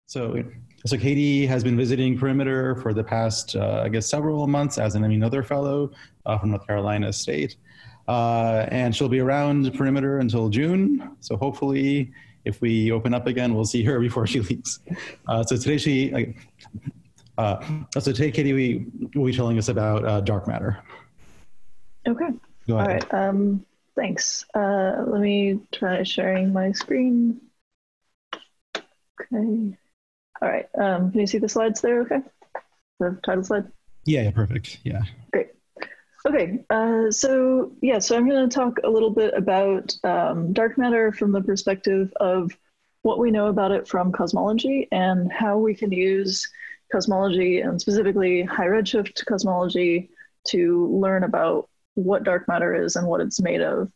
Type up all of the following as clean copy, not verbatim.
So, so Katie has been visiting Perimeter for the past, I guess, several months as an another fellow from North Carolina State. And she'll be around Perimeter until June. So hopefully, if we open up again, we'll see her before she leaves. So today Katie will be telling us about dark matter. Okay. Go ahead. All right. Thanks. Let me try sharing my screen. Okay. All right. Can you see the slides there? Okay. The title slide? Yeah, perfect. Yeah. Great. Okay. So I'm going to talk a little bit about dark matter from the perspective of what we know about it from cosmology and how we can use cosmology and specifically high redshift cosmology to learn about what dark matter is and what it's made of.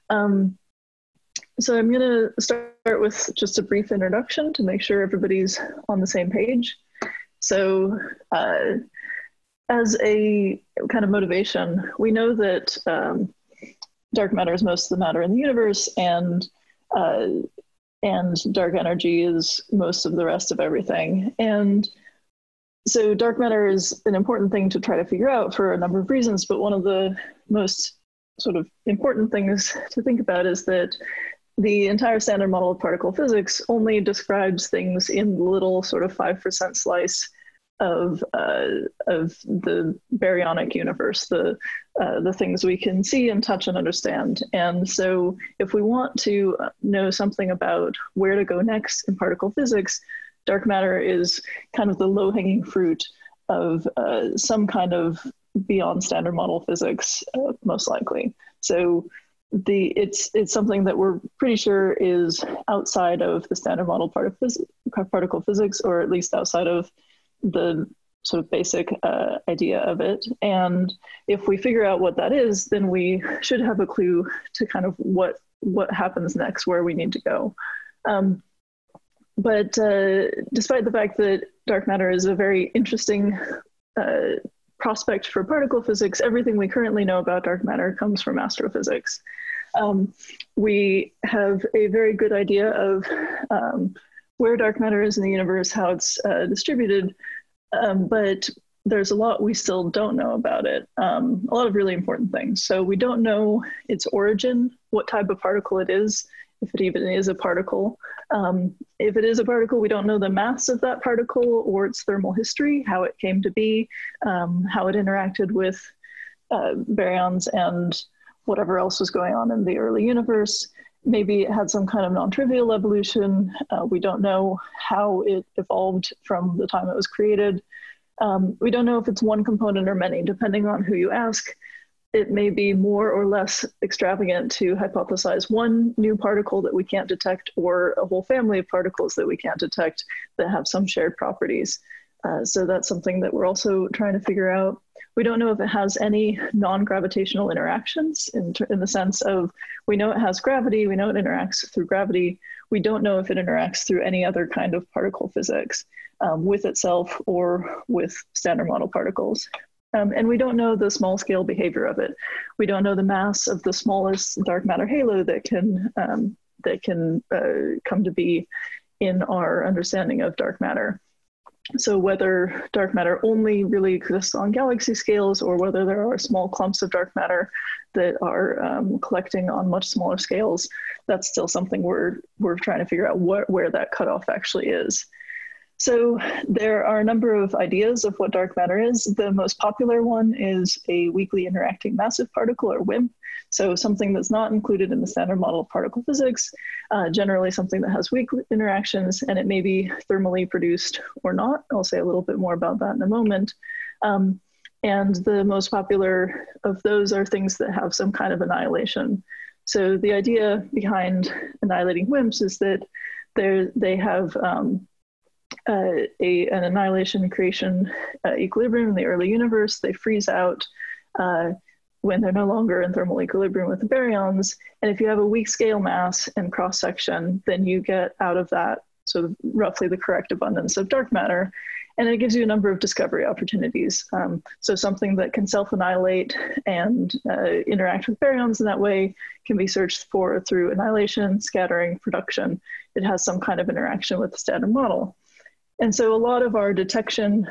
So I'm going to start with just a brief introduction to make sure everybody's on the same page. So as a kind of motivation, we know that dark matter is most of the matter in the universe, and dark energy is most of the rest of everything. And so dark matter is an important thing to try to figure out for a number of reasons, but one of the most sort of important things to think about is that the entire standard model of particle physics only describes things in the little sort of 5% slice of the baryonic universe, the things we can see and touch and understand. And so if we want to know something about where to go next in particle physics, dark matter is kind of the low-hanging fruit of some kind of beyond standard model physics, most likely. So it's something that we're pretty sure is outside of the standard model particle physics, or at least outside of the sort of basic idea of it. And if we figure out what that is, then we should have a clue to kind of what happens next, where we need to go. But despite the fact that dark matter is a very interesting prospect for particle physics, everything we currently know about dark matter comes from astrophysics. We have a very good idea of where dark matter is in the universe, how it's distributed, but there's a lot we still don't know about it, a lot of really important things. So we don't know its origin, what type of particle it is, if it even is a particle. If it is a particle, we don't know the mass of that particle or its thermal history, how it came to be, how it interacted with baryons and whatever else was going on in the early universe. Maybe it had some kind of non-trivial evolution. We don't know how it evolved from the time it was created. We don't know if it's one component or many, depending on who you ask. It may be more or less extravagant to hypothesize one new particle that we can't detect, or a whole family of particles that we can't detect that have some shared properties. So that's something that we're also trying to figure out. We don't know if it has any non-gravitational interactions in the sense of, we know it has gravity, we know it interacts through gravity. We don't know if it interacts through any other kind of particle physics with itself or with standard model particles. And we don't know the small scale behavior of it. We don't know the mass of the smallest dark matter halo that can come to be in our understanding of dark matter. So whether dark matter only really exists on galaxy scales, or whether there are small clumps of dark matter that are collecting on much smaller scales, that's still something we're trying to figure out where that cutoff actually is. So there are a number of ideas of what dark matter is. The most popular one is a weakly interacting massive particle, or WIMP. So something that's not included in the standard model of particle physics, generally something that has weak interactions, and it may be thermally produced or not. I'll say a little bit more about that in a moment. And the most popular of those are things that have some kind of annihilation. So the idea behind annihilating WIMPs is that they have an annihilation creation equilibrium in the early universe. They freeze out when they're no longer in thermal equilibrium with the baryons. And if you have a weak scale mass and cross section, then you get out of that sort of roughly the correct abundance of dark matter. And it gives you a number of discovery opportunities. So something that can self-annihilate and interact with baryons in that way can be searched for through annihilation, scattering, production. It has some kind of interaction with the standard model. And so a lot of our detection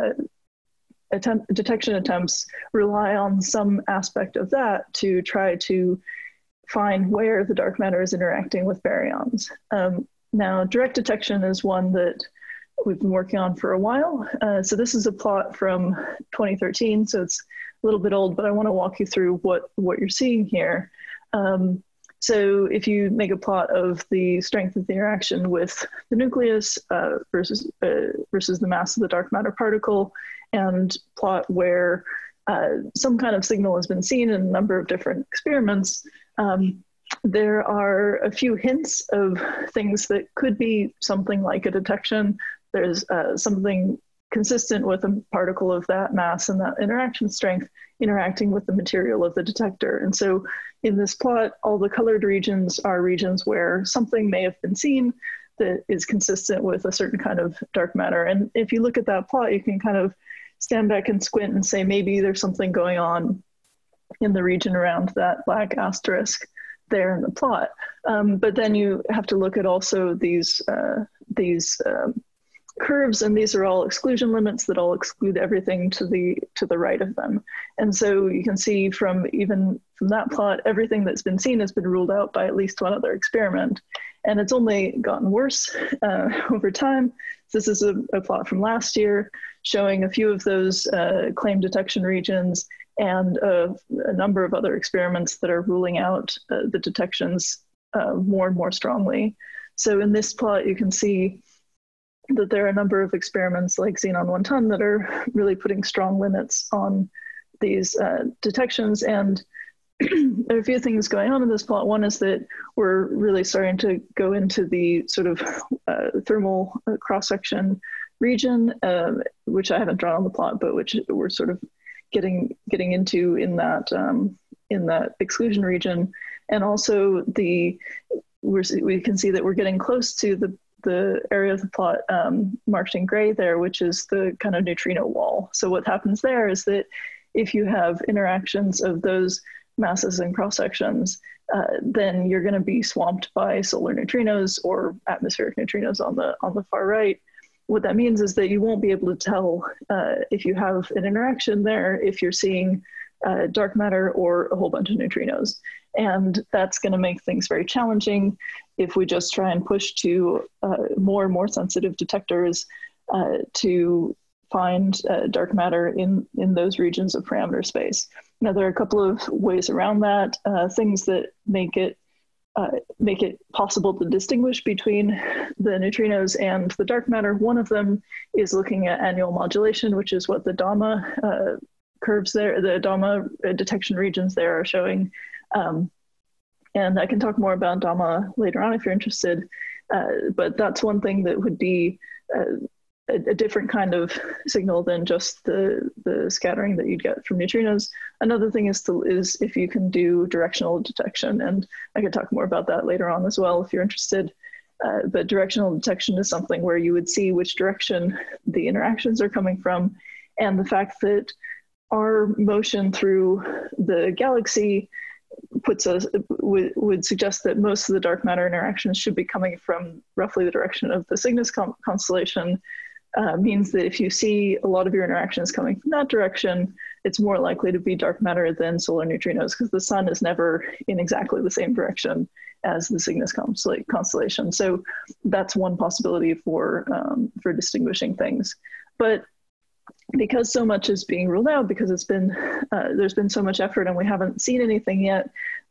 attempts rely on some aspect of that to try to find where the dark matter is interacting with baryons. Now, direct detection is one that we've been working on for a while. So this is a plot from 2013, so it's a little bit old, but I want to walk you through what you're seeing here. So if you make a plot of the strength of the interaction with the nucleus versus the mass of the dark matter particle, and plot where some kind of signal has been seen in a number of different experiments, there are a few hints of things that could be something like a detection. There's something consistent with a particle of that mass and that interaction strength interacting with the material of the detector. And so in this plot, all the colored regions are regions where something may have been seen that is consistent with a certain kind of dark matter. And if you look at that plot, you can kind of stand back and squint and say, maybe there's something going on in the region around that black asterisk there in the plot. But then you have to look at also these curves, and these are all exclusion limits that all exclude everything to the right of them. And so you can see from that plot, everything that's been seen has been ruled out by at least one other experiment. And it's only gotten worse over time. This is a plot from last year showing a few of those claimed detection regions and a number of other experiments that are ruling out the detections more and more strongly. So in this plot, you can see that there are a number of experiments like Xenon 1 ton that are really putting strong limits on these detections. And there are a few things going on in this plot. One is that we're really starting to go into the sort of thermal cross-section region, which I haven't drawn on the plot, but which we're sort of getting into in that exclusion region. And also we can see that we're getting close to the area of the plot marked in gray there, which is the kind of neutrino wall. So what happens there is that if you have interactions of those masses and cross sections, then you're going to be swamped by solar neutrinos or atmospheric neutrinos on the far right. What that means is that you won't be able to tell if you have an interaction there, if you're seeing dark matter or a whole bunch of neutrinos. And that's going to make things very challenging if we just try and push to more and more sensitive detectors to find dark matter in those regions of parameter space. Now, there are a couple of ways around that, things that make it possible to distinguish between the neutrinos and the dark matter. One of them is looking at annual modulation, which is what the DAMA curves there, the DAMA detection regions there are showing. And I can talk more about DAMA later on if you're interested, but that's one thing that would be a different kind of signal than just the scattering that you'd get from neutrinos. Another thing is if you can do directional detection, and I could talk more about that later on as well if you're interested. But directional detection is something where you would see which direction the interactions are coming from, and the fact that our motion through the galaxy would suggest that most of the dark matter interactions should be coming from roughly the direction of the Cygnus constellation. Means that if you see a lot of your interactions coming from that direction, it's more likely to be dark matter than solar neutrinos, because the sun is never in exactly the same direction as the Cygnus constellation. So that's one possibility for distinguishing things. But because so much is being ruled out, because there's been so much effort and we haven't seen anything yet,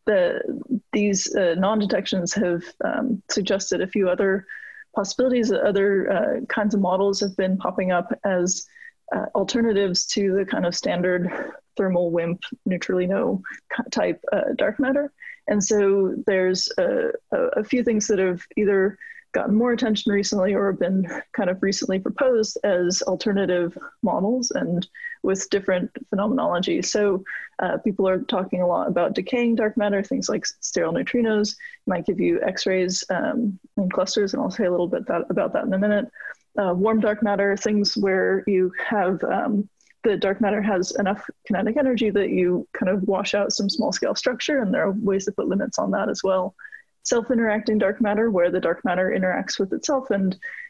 these non-detections have suggested a few other possibilities. Other kinds of models have been popping up as alternatives to the kind of standard thermal WIMP neutrino type dark matter. And so there's a few things that have either gotten more attention recently or been kind of recently proposed as alternative models and with different phenomenology. So people are talking a lot about decaying dark matter, things like sterile neutrinos might give you X-rays in clusters, and I'll say a little bit about that in a minute. Warm dark matter, things where you have the dark matter has enough kinetic energy that you kind of wash out some small scale structure, and there are ways to put limits on that as well. Self-interacting dark matter, where the dark matter interacts with itself and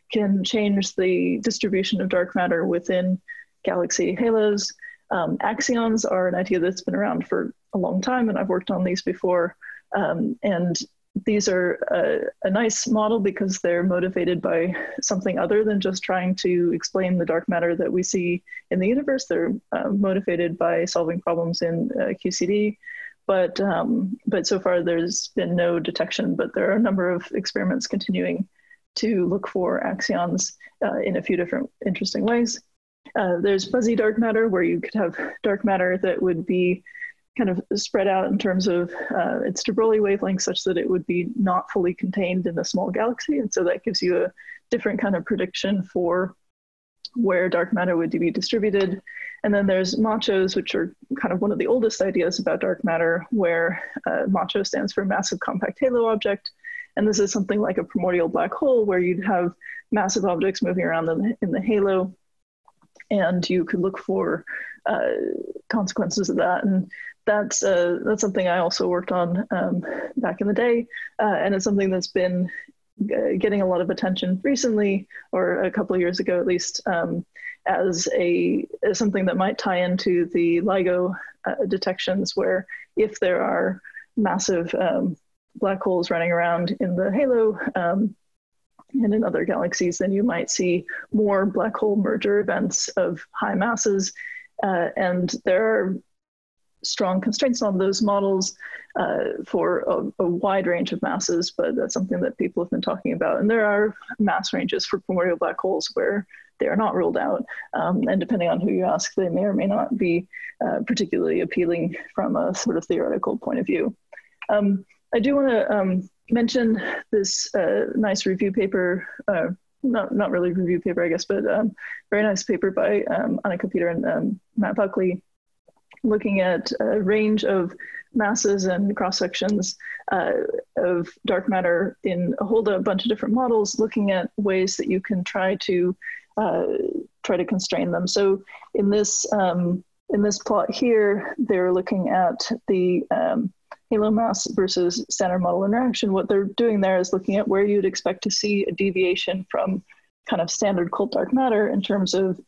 can change the distribution of dark matter within galaxy halos. Axions are an idea that's been around for a long time, and I've worked on these before. And these are a nice model because they're motivated by something other than just trying to explain the dark matter that we see in the universe. They're motivated by solving problems in QCD. But so far there's been no detection, but there are a number of experiments continuing to look for axions in a few different interesting ways. There's fuzzy dark matter, where you could have dark matter that would be kind of spread out in terms of its de Broglie wavelength, such that it would be not fully contained in a small galaxy. And so that gives you a different kind of prediction for where dark matter would be distributed. And then there's machos, which are kind of one of the oldest ideas about dark matter, where macho stands for massive compact halo object. And this is something like a primordial black hole, where you'd have massive objects moving around in the halo, and you could look for consequences of that. And that's something I also worked on back in the day, and it's something that's been getting a lot of attention recently, or a couple of years ago at least, as something that might tie into the LIGO detections, where if there are massive black holes running around in the halo and in other galaxies, then you might see more black hole merger events of high masses. And there are strong constraints on those models for a wide range of masses, but that's something that people have been talking about. And there are mass ranges for primordial black holes where they are not ruled out. And depending on who you ask, they may or may not be particularly appealing from a sort of theoretical point of view. I do want to mention this nice review paper, not really review paper, I guess, but very nice paper by Annika Peter and Matt Buckley, looking at a range of masses and cross-sections of dark matter in a whole bunch of different models, looking at ways that you can try to constrain them. So in this plot here, they're looking at the halo mass versus standard model interaction. What they're doing there is looking at where you'd expect to see a deviation from kind of standard cold dark matter in terms of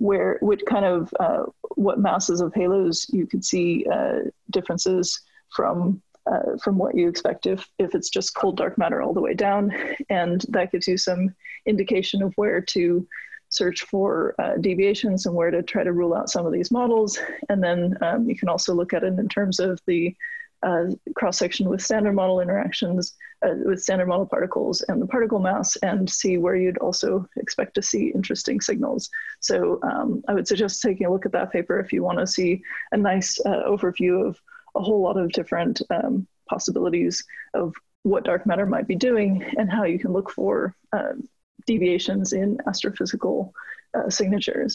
what masses of halos you could see differences from what you expect if it's just cold dark matter all the way down. And that gives you some indication of where to search for deviations and where to try to rule out some of these models. And then you can also look at it in terms of the cross-section with standard model interactions, with standard model particles and the particle mass, and see where you'd also expect to see interesting signals. So I would suggest taking a look at that paper if you want to see a nice overview of a whole lot of different possibilities of what dark matter might be doing and how you can look for deviations in astrophysical signatures.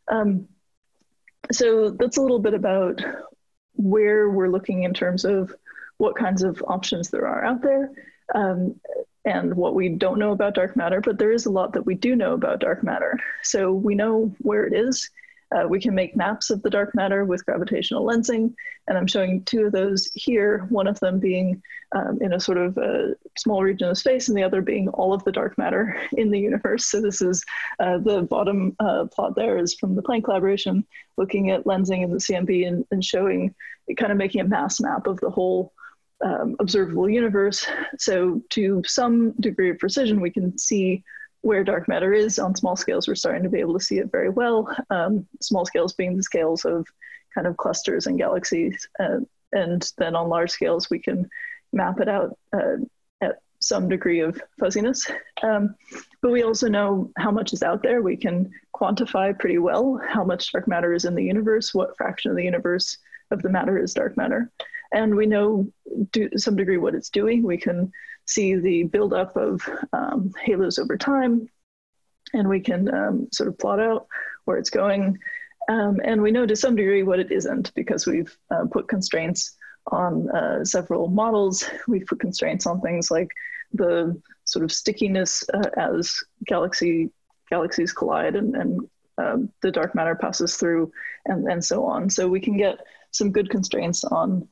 So that's a little bit about where we're looking in terms of what kinds of options there are out there, and what we don't know about dark matter, but there is a lot that we do know about dark matter. So we know where it is. We can make maps of the dark matter with gravitational lensing, and I'm showing two of those here, one of them being in a sort of a small region of space, and the other being all of the dark matter in the universe. So this is the bottom plot there is from the Planck collaboration, looking at lensing in the CMB and showing, kind of making a mass map of the whole observable universe. So to some degree of precision, we can see where dark matter is. On small scales, we're starting to be able to see it very well. Small scales being the scales of kind of clusters and galaxies. And then on large scales, we can map it out at some degree of fuzziness. But we also know how much is out there. We can quantify pretty well how much dark matter is in the universe, what fraction of the universe of the matter is dark matter. And we know to some degree what it's doing. We can see the buildup of halos over time, and we can sort of plot out where it's going. And we know to some degree what it isn't, because we've put constraints on several models. We've put constraints on things like the sort of stickiness as galaxies collide and the dark matter passes through, and so on. So we can get some good constraints on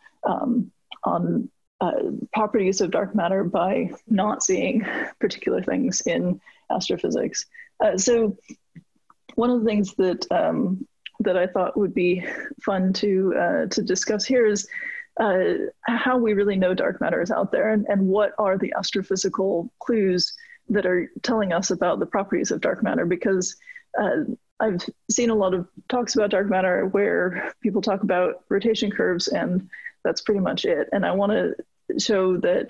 properties of dark matter by not seeing particular things in astrophysics. So one of the things that that I thought would be fun to discuss here is how we really know dark matter is out there, and what are the astrophysical clues that are telling us about the properties of dark matter. Because I've seen a lot of talks about dark matter where people talk about rotation curves, and that's pretty much it. And I want to show that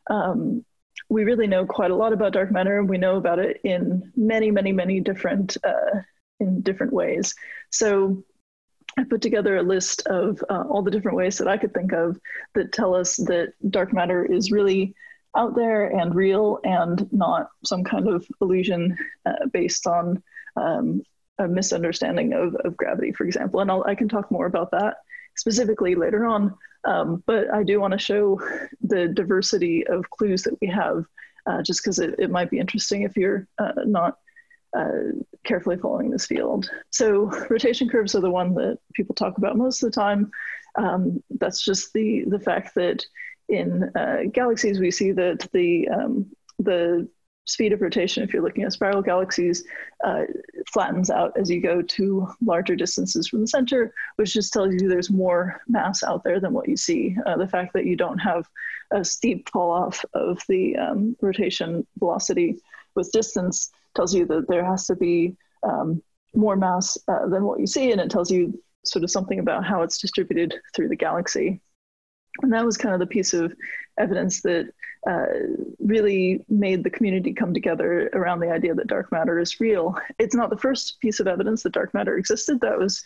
we really know quite a lot about dark matter. We know about it in many, many, many different in different ways. So I put together a list of all the different ways that I could think of that tell us that dark matter is really out there and real, and not some kind of illusion based on a misunderstanding of gravity, for example. And I can talk more about that specifically later on. But I do want to show the diversity of clues that we have, just because it might be interesting if you're not carefully following this field. So rotation curves are the one that people talk about most of the time. That's just the fact that in galaxies, we see that the speed of rotation, if you're looking at spiral galaxies, flattens out as you go to larger distances from the center, which just tells you there's more mass out there than what you see. The fact that you don't have a steep fall off of the rotation velocity with distance tells you that there has to be more mass than what you see, and it tells you sort of something about how it's distributed through the galaxy. And that was kind of the piece of evidence that really made the community come together around the idea that dark matter is real. It's not the first piece of evidence that dark matter existed. That was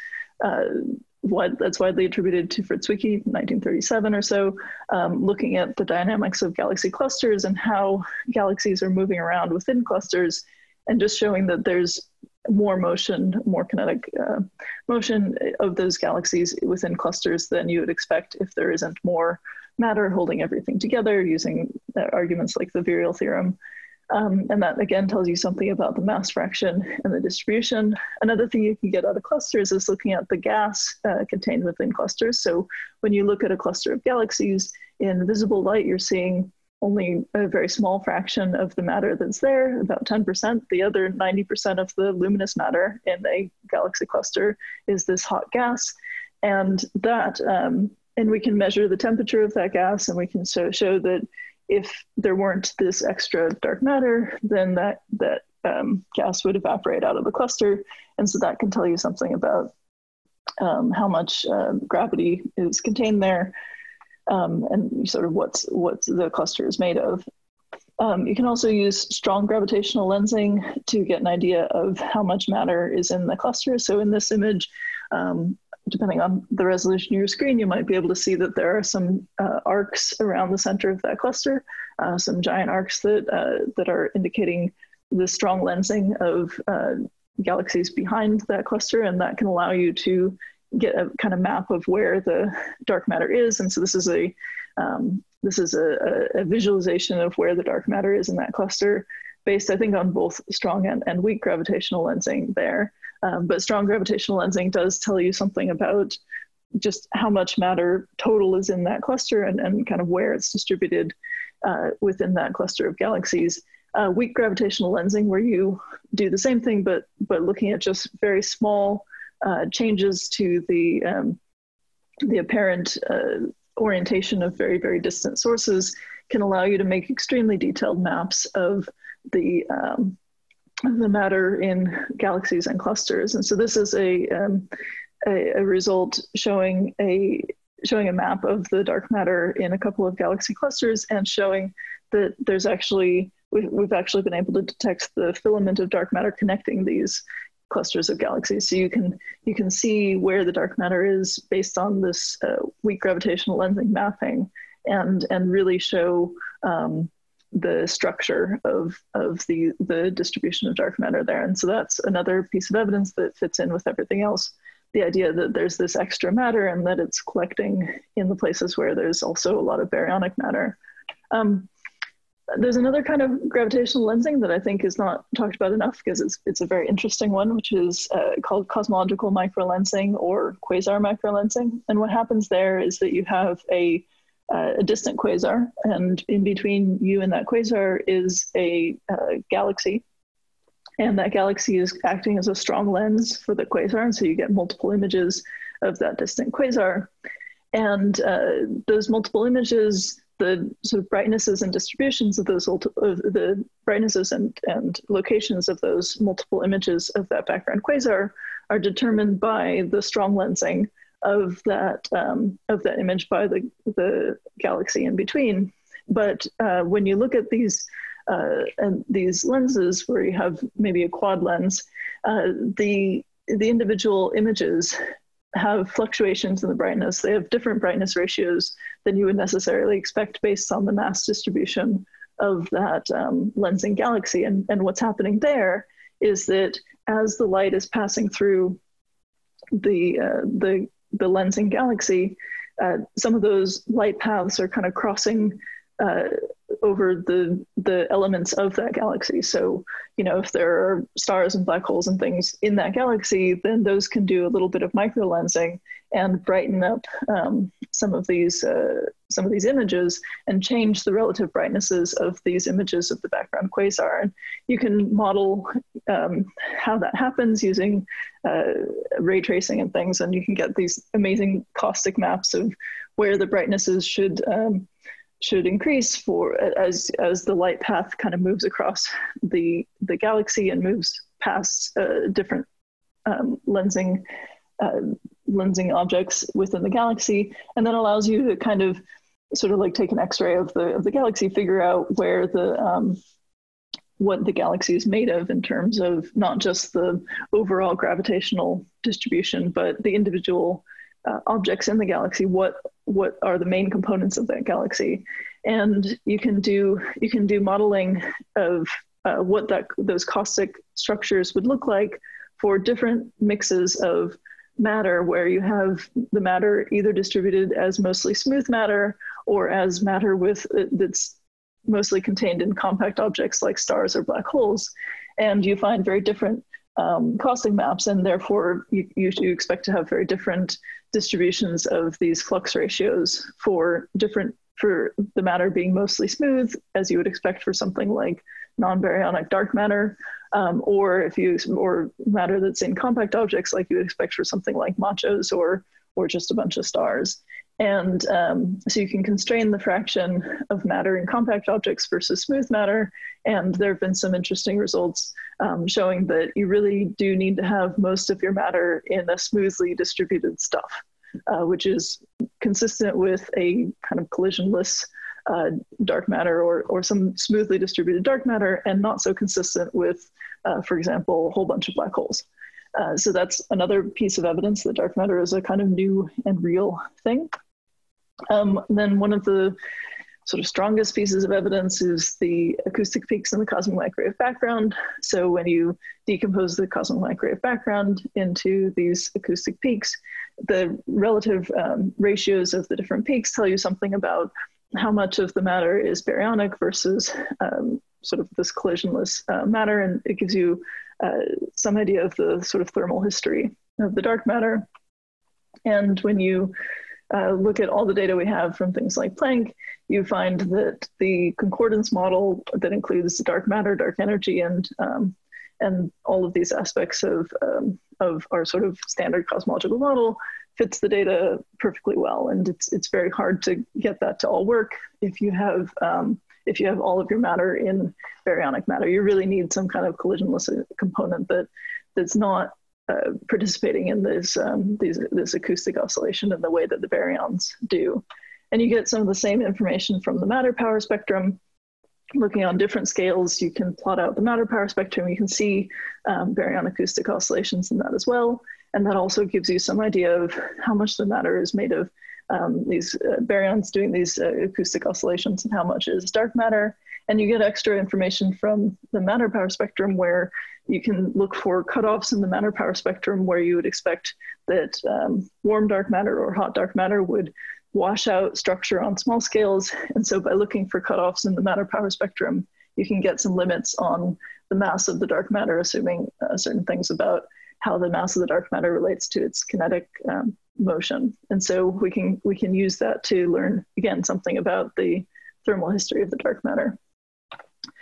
that's widely attributed to Fritz Zwicky, 1937 or so, looking at the dynamics of galaxy clusters and how galaxies are moving around within clusters, and just showing that there's more motion, more kinetic motion of those galaxies within clusters than you would expect if there isn't more matter holding everything together, using arguments like the virial theorem. And that again tells you something about the mass fraction and the distribution. Another thing you can get out of clusters is looking at the gas contained within clusters. So when you look at a cluster of galaxies in visible light, you're seeing only a very small fraction of the matter that's there, about 10%. The other 90% of the luminous matter in a galaxy cluster is this hot gas. And that, and we can measure the temperature of that gas, and we can show that if there weren't this extra dark matter, then that gas would evaporate out of the cluster. And so that can tell you something about how much gravity is contained there. And sort of what the cluster is made of. You can also use strong gravitational lensing to get an idea of how much matter is in the cluster. So in this image, depending on the resolution of your screen, you might be able to see that there are some arcs around the center of that cluster, some giant arcs that are indicating the strong lensing of galaxies behind that cluster, and that can allow you to get a kind of map of where the dark matter is. And so this is a visualization of where the dark matter is in that cluster, based, I think, on both strong and weak gravitational lensing there. But strong gravitational lensing does tell you something about just how much matter total is in that cluster, and kind of where it's distributed within that cluster of galaxies. Weak gravitational lensing, where you do the same thing, but looking at just very small changes to the apparent orientation of very, very distant sources, can allow you to make extremely detailed maps of the matter in galaxies and clusters. And so this is a result showing a map of the dark matter in a couple of galaxy clusters, and showing that there's actually, we've actually been able to detect the filament of dark matter connecting these clusters of galaxies. So you can see where the dark matter is based on this weak gravitational lensing mapping, and really show the structure of the distribution of dark matter there. And so that's another piece of evidence that fits in with everything else. The idea that there's this extra matter and that it's collecting in the places where there's also a lot of baryonic matter. There's another kind of gravitational lensing that I think is not talked about enough, because it's a very interesting one, which is called cosmological microlensing or quasar microlensing. And what happens there is that you have a distant quasar, and in between you and that quasar is a galaxy. And that galaxy is acting as a strong lens for the quasar, and so you get multiple images of that distant quasar. And those multiple images, the sort of brightnesses and distributions of those, of the brightnesses and locations of those multiple images of that background quasar are determined by the strong lensing of that image by the galaxy in between. But when you look at these lenses where you have maybe a quad lens, the individual images have fluctuations in the brightness. They have different brightness ratios than you would necessarily expect based on the mass distribution of that lensing galaxy. And what's happening there is that as the light is passing through the lensing galaxy, some of those light paths are kind of crossing over the elements of that galaxy. So, you know, if there are stars and black holes and things in that galaxy, then those can do a little bit of micro lensing and brighten up some of these images and change the relative brightnesses of these images of the background quasar. And you can model how that happens using ray tracing and things, and you can get these amazing caustic maps of where the brightnesses should increase for as the light path kind of moves across the galaxy and moves past different lensing objects within the galaxy, and that allows you to kind of sort of like take an X-ray of the galaxy, figure out where what the galaxy is made of in terms of not just the overall gravitational distribution, but the individual objects in the galaxy. What are the main components of that galaxy? And you can do modeling of what those caustic structures would look like for different mixes of matter, where you have the matter either distributed as mostly smooth matter or as matter that's mostly contained in compact objects like stars or black holes. And you find very different caustic maps, and therefore you expect to have very different distributions of these flux ratios for the matter being mostly smooth, as you would expect for something like non-baryonic dark matter, or matter that's in compact objects like you would expect for something like machos or just a bunch of stars. And so you can constrain the fraction of matter in compact objects versus smooth matter. And there have been some interesting results showing that you really do need to have most of your matter in a smoothly distributed stuff, which is consistent with a kind of collisionless dark matter or some smoothly distributed dark matter, and not so consistent with, for example, a whole bunch of black holes. So that's another piece of evidence that dark matter is a kind of new and real thing. Then one of the sort of strongest pieces of evidence is the acoustic peaks in the cosmic microwave background. So when you decompose the cosmic microwave background into these acoustic peaks, the relative ratios of the different peaks tell you something about how much of the matter is baryonic versus sort of this collisionless matter. And it gives you some idea of the sort of thermal history of the dark matter. And when you look at all the data we have from things like Planck, you find that the concordance model that includes dark matter, dark energy, and all of these aspects of our sort of standard cosmological model fits the data perfectly well. And it's very hard to get that to all work if you have all of your matter in baryonic matter. You really need some kind of collisionless component that's not participating in this acoustic oscillation in the way that the baryons do. And you get some of the same information from the matter power spectrum. Looking on different scales, you can plot out the matter power spectrum. You can see baryon acoustic oscillations in that as well. And that also gives you some idea of how much the matter is made of these baryons doing these acoustic oscillations and how much is dark matter. And you get extra information from the matter power spectrum, where you can look for cutoffs in the matter power spectrum where you would expect that warm dark matter or hot dark matter would wash out structure on small scales. And so by looking for cutoffs in the matter power spectrum, you can get some limits on the mass of the dark matter, assuming certain things about how the mass of the dark matter relates to its kinetic motion. And so we can use that to learn, again, something about the thermal history of the dark matter.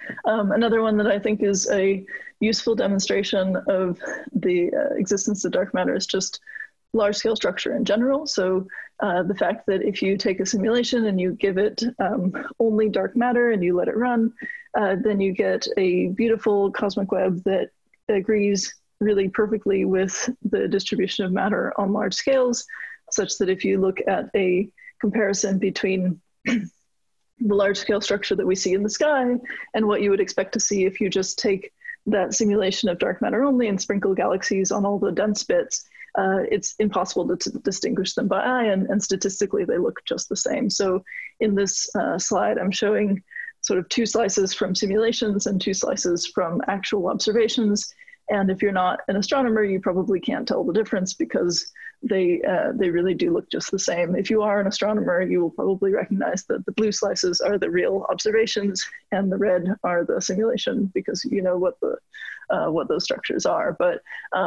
Another one that I think is a useful demonstration of the existence of dark matter is just large-scale structure in general. So the fact that if you take a simulation and you give it only dark matter and you let it run, then you get a beautiful cosmic web that agrees really perfectly with the distribution of matter on large scales, such that if you look at a comparison between the large-scale structure that we see in the sky and what you would expect to see if you just take that simulation of dark matter only and sprinkle galaxies on all the dense bits, it's impossible to distinguish them by eye, and statistically they look just the same. So in this slide, I'm showing sort of 2 slices from simulations and 2 slices from actual observations. And if you're not an astronomer, you probably can't tell the difference because they really do look just the same. If you are an astronomer, you will probably recognize that the blue slices are the real observations and the red are the simulation, because you know what those structures are. But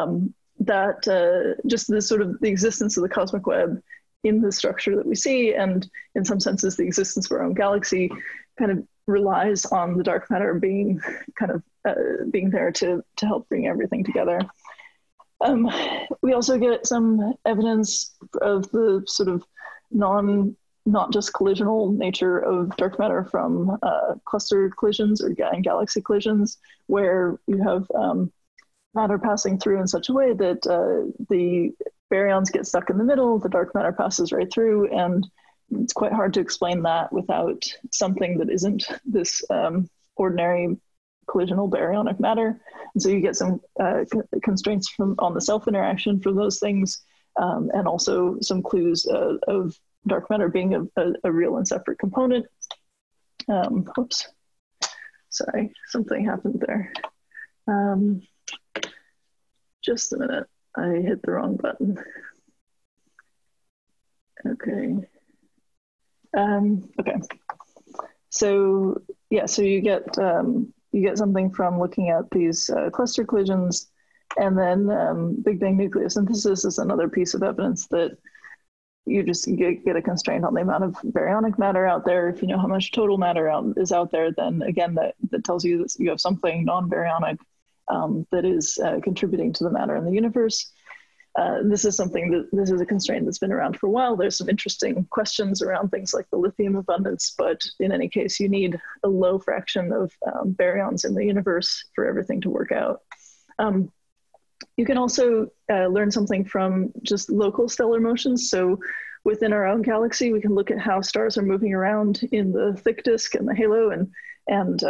just the sort of the existence of the cosmic web in the structure that we see, and in some senses the existence of our own galaxy, kind of relies on the dark matter being kind of being there to help bring everything together. We also get some evidence of the sort of not just collisional nature of dark matter from cluster collisions or galaxy collisions, where you have matter passing through in such a way that the baryons get stuck in the middle, the dark matter passes right through, and it's quite hard to explain that without something that isn't this ordinary collisional baryonic matter. And so you get some constraints on the self-interaction from those things, and also some clues of dark matter being a real and separate component. Oops, sorry, something happened there. Just a minute, I hit the wrong button. Okay. Okay. So yeah, so you get something from looking at these cluster collisions, and then Big Bang nucleosynthesis is another piece of evidence that you just get a constraint on the amount of baryonic matter out there. If you know how much total matter is out there, then again, that tells you that you have something non-baryonic that is contributing to the matter in the universe. This is a constraint that's been around for a while. There's some interesting questions around things like the lithium abundance, but in any case, you need a low fraction of baryons in the universe for everything to work out. You can also learn something from just local stellar motions. So within our own galaxy, we can look at how stars are moving around in the thick disk and the halo, and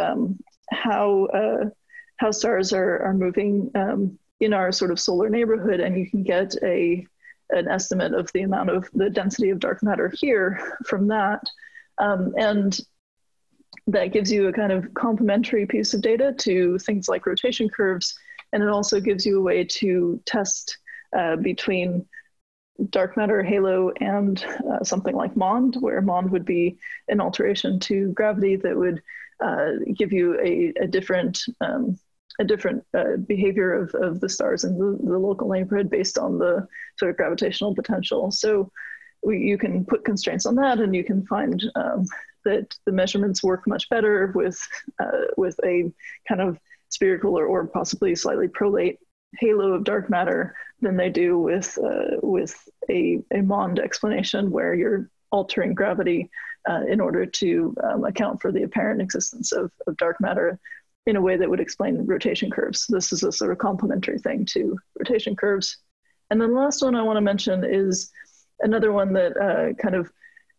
how stars are moving in our sort of solar neighborhood, and you can get an estimate of the amount of the density of dark matter here from that. And that gives you a kind of complementary piece of data to things like rotation curves. And it also gives you a way to test between dark matter halo and something like MOND, where MOND would be an alteration to gravity that would give you a different behavior of the stars in the local neighborhood based on the sort of gravitational potential. So you can put constraints on that, and you can find that the measurements work much better with a kind of spherical or possibly slightly prolate halo of dark matter than they do with a MOND explanation, where you're altering gravity in order to account for the apparent existence of dark matter in a way that would explain rotation curves. This is a sort of complementary thing to rotation curves. And then the last one I want to mention is another one that kind of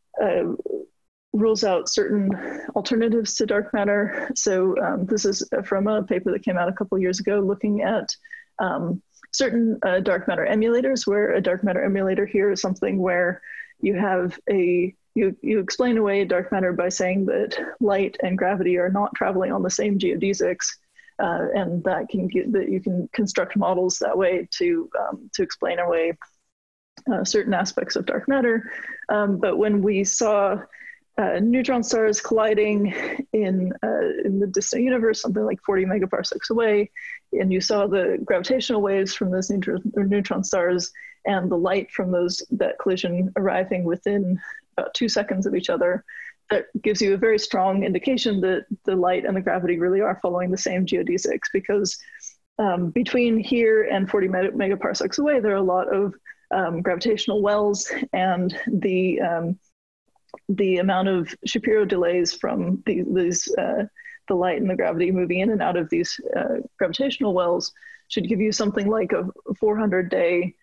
rules out certain alternatives to dark matter. So this is from a paper that came out a couple of years ago looking at certain dark matter emulators, where a dark matter emulator here is something where you have you explain away dark matter by saying that light and gravity are not traveling on the same geodesics, and that you can construct models that way to explain away certain aspects of dark matter. But when we saw neutron stars colliding in the distant universe, something like 40 megaparsecs away, and you saw the gravitational waves from those neutron stars and the light from that collision arriving within about 2 seconds of each other, that gives you a very strong indication that the light and the gravity really are following the same geodesics, because between here and 40 megaparsecs away, there are a lot of gravitational wells, and the amount of Shapiro delays from the light and the gravity moving in and out of these gravitational wells should give you something like a 400-day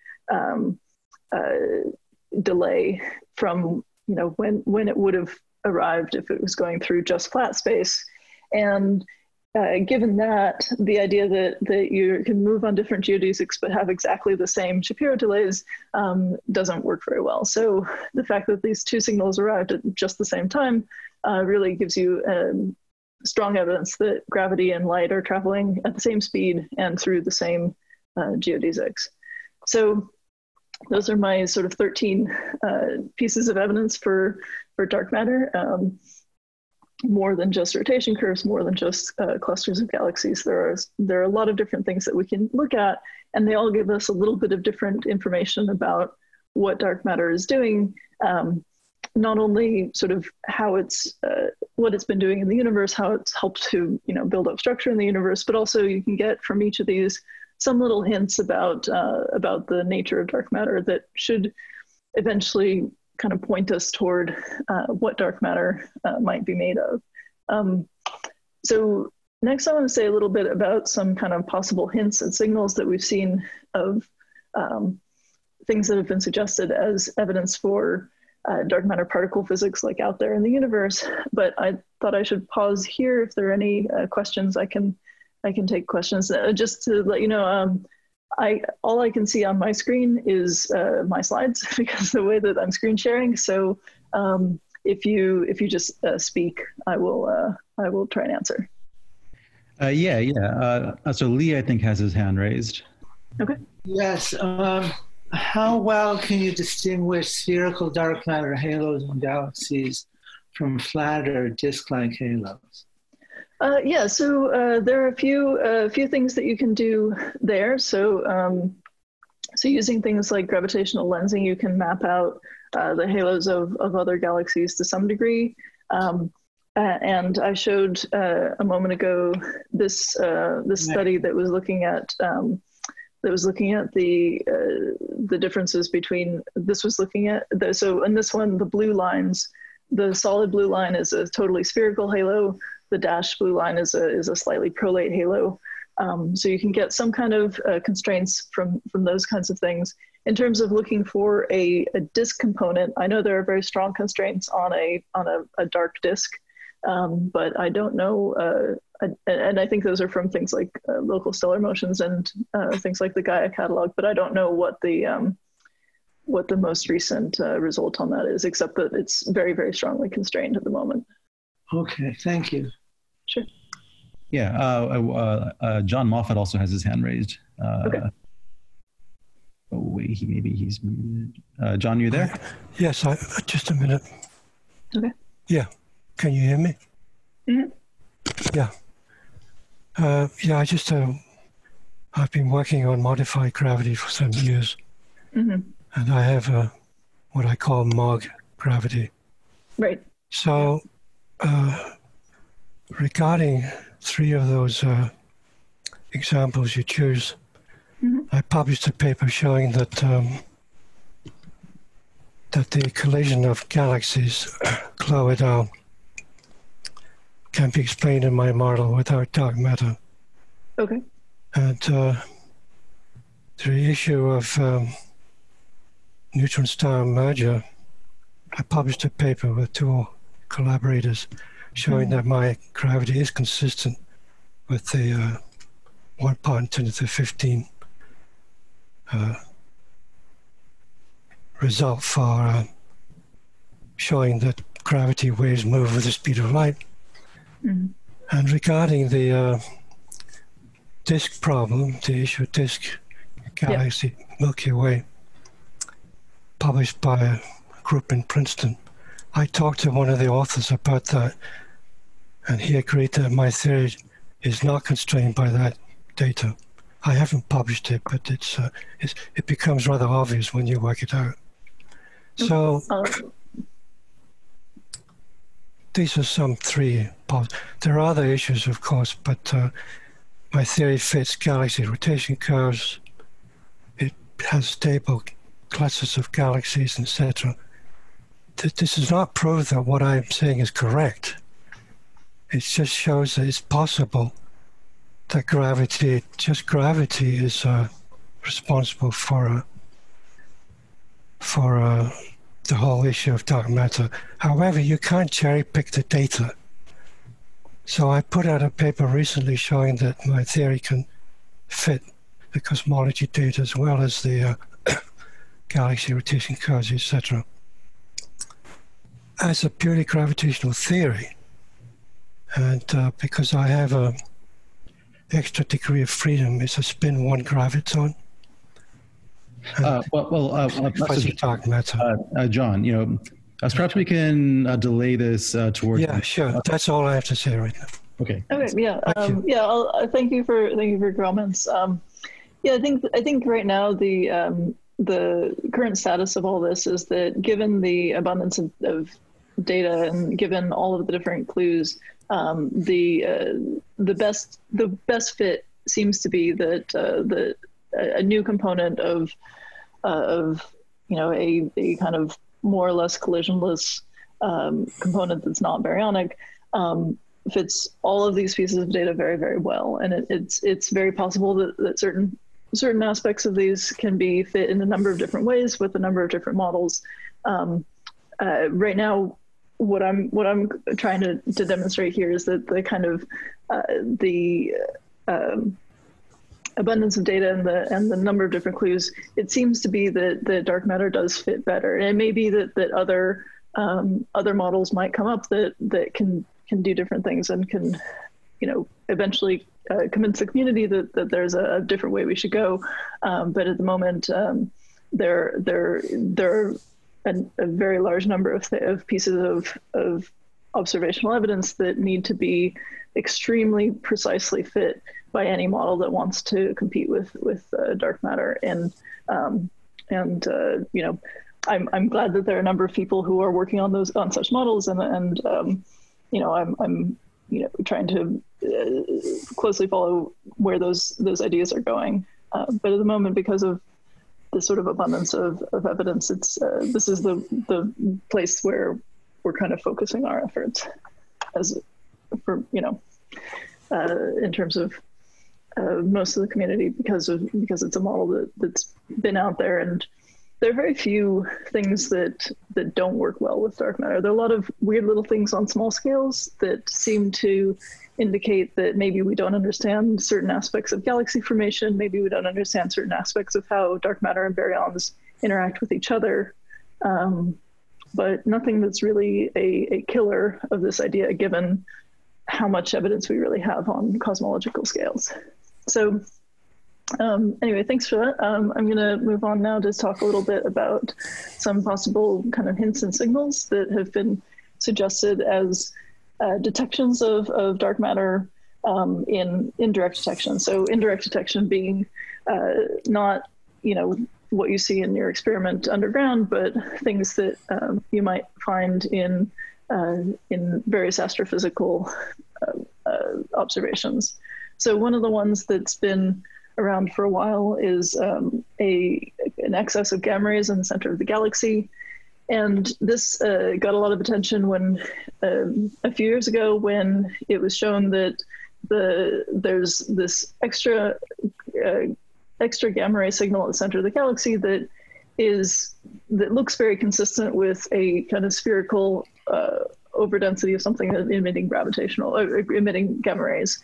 delay from when it would have arrived if it was going through just flat space. And given that, the idea that you can move on different geodesics but have exactly the same Shapiro delays doesn't work very well. So the fact that these two signals arrived at just the same time really gives you strong evidence that gravity and light are traveling at the same speed and through the same geodesics. So those are my sort of 13 pieces of evidence for dark matter. More than just rotation curves, more than just clusters of galaxies. There are a lot of different things that we can look at, and they all give us a little bit of different information about what dark matter is doing. Not only sort of how what it's been doing in the universe, how it's helped to build up structure in the universe, but also you can get from each of these some little hints about the nature of dark matter that should eventually kind of point us toward what dark matter might be made of. So next I want to say a little bit about some kind of possible hints and signals that we've seen of things that have been suggested as evidence for dark matter particle physics like out there in the universe. But I thought I should pause here. If there are any questions, I can take questions. Just to let you know, all I can see on my screen is my slides because the way that I'm screen sharing. So if you just speak, I will try and answer. So Lee, I think, has his hand raised. Okay. Yes. How well can you distinguish spherical dark matter halos in galaxies from flatter disk-like halos? So there are a few things that you can do there. So using things like gravitational lensing, you can map out the halos of other galaxies to some degree. And I showed a moment ago this study that was looking at the differences between. This was looking at so in this one, the blue lines, the solid blue line is a totally spherical halo. The dashed blue line is a slightly prolate halo. So you can get some kind of constraints from those kinds of things. In terms of looking for a disk component, I know there are very strong constraints on a dark disk, but I don't know. And I think those are from things like local stellar motions and things like the Gaia catalog. But I don't know what the most recent result on that is, except that it's very, very strongly constrained at the moment. Okay, thank you. Sure. Yeah, John Moffat also has his hand raised. Okay. Oh wait, he's muted. John, you there? Yes, just a minute. Okay. Yeah, can you hear me? Mm-hmm. Yeah. I've been working on modified gravity for some years, mm-hmm. and I have what I call MOG gravity. Right. So, regarding three of those examples you choose, mm-hmm. I published a paper showing that the collision of galaxies, Clow et al., can be explained in my model without dark matter. Okay. And the issue of neutron-star merger, I published a paper with two collaborators showing that my gravity is consistent with the 1 part in 10 to the 15 result for showing that gravity waves move with the speed of light. Mm-hmm. And regarding the disk problem, the issue of disk galaxy, Milky Way, published by a group in Princeton, I talked to one of the authors about that, and he agreed that my theory is not constrained by that data. I haven't published it, but it becomes rather obvious when you work it out. So these are some three. There are other issues, of course, but my theory fits galaxy rotation curves. It has stable clusters of galaxies, etc. This does not prove that what I'm saying is correct. It just shows that it's possible that gravity is responsible for the whole issue of dark matter. However, you can't cherry pick the data. So I put out a paper recently showing that my theory can fit the cosmology data as well as the galaxy rotation curves, etc. As a purely gravitational theory, and because I have an extra degree of freedom, it's a spin 1 graviton. Fuzzy dark matter. John, perhaps we can delay this towards. Yeah, sure. That's all I have to say right now. Okay. Okay. Yeah. Thank you for your comments. Yeah, I think right now the current status of all this is that given the abundance of data and given all of the different clues, the best fit seems to be that a new component of a kind of more or less collisionless component that's not baryonic fits all of these pieces of data very, very well, and it's very possible that certain aspects of these can be fit in a number of different ways with a number of different models. Right now, what I'm trying to demonstrate here is that the kind of the abundance of data and the number of different clues, it seems to be that the dark matter does fit better. And it may be that other models might come up that can do different things and can, eventually convince the community that there's a different way we should go. But at the moment, there are a very large number of pieces of observational evidence that need to be extremely precisely fit by any model that wants to compete with dark matter. And I'm glad that there are a number of people who are working on such models, and I'm trying to closely follow where those ideas are going. But at the moment, because of this sort of abundance of evidence, this is the place where we're kind of focusing our efforts in terms of most of the community, because it's a model that's been out there, and there are very few things that don't work well with dark matter. There are a lot of weird little things on small scales that seem to indicate that maybe we don't understand certain aspects of galaxy formation, maybe we don't understand certain aspects of how dark matter and baryons interact with each other, but nothing that's really a killer of this idea, given how much evidence we really have on cosmological scales. So anyway, thanks for that. I'm going to move on now to talk a little bit about some possible kind of hints and signals that have been suggested as detections of dark matter in indirect detection. So indirect detection being not, what you see in your experiment underground, but things that you might find in various astrophysical observations. So one of the ones that's been around for a while is an excess of gamma rays in the center of the galaxy. And this got a lot of attention when a few years ago, when it was shown that there's this extra gamma ray signal at the center of the galaxy that looks very consistent with a kind of spherical overdensity of something that emitting gamma rays.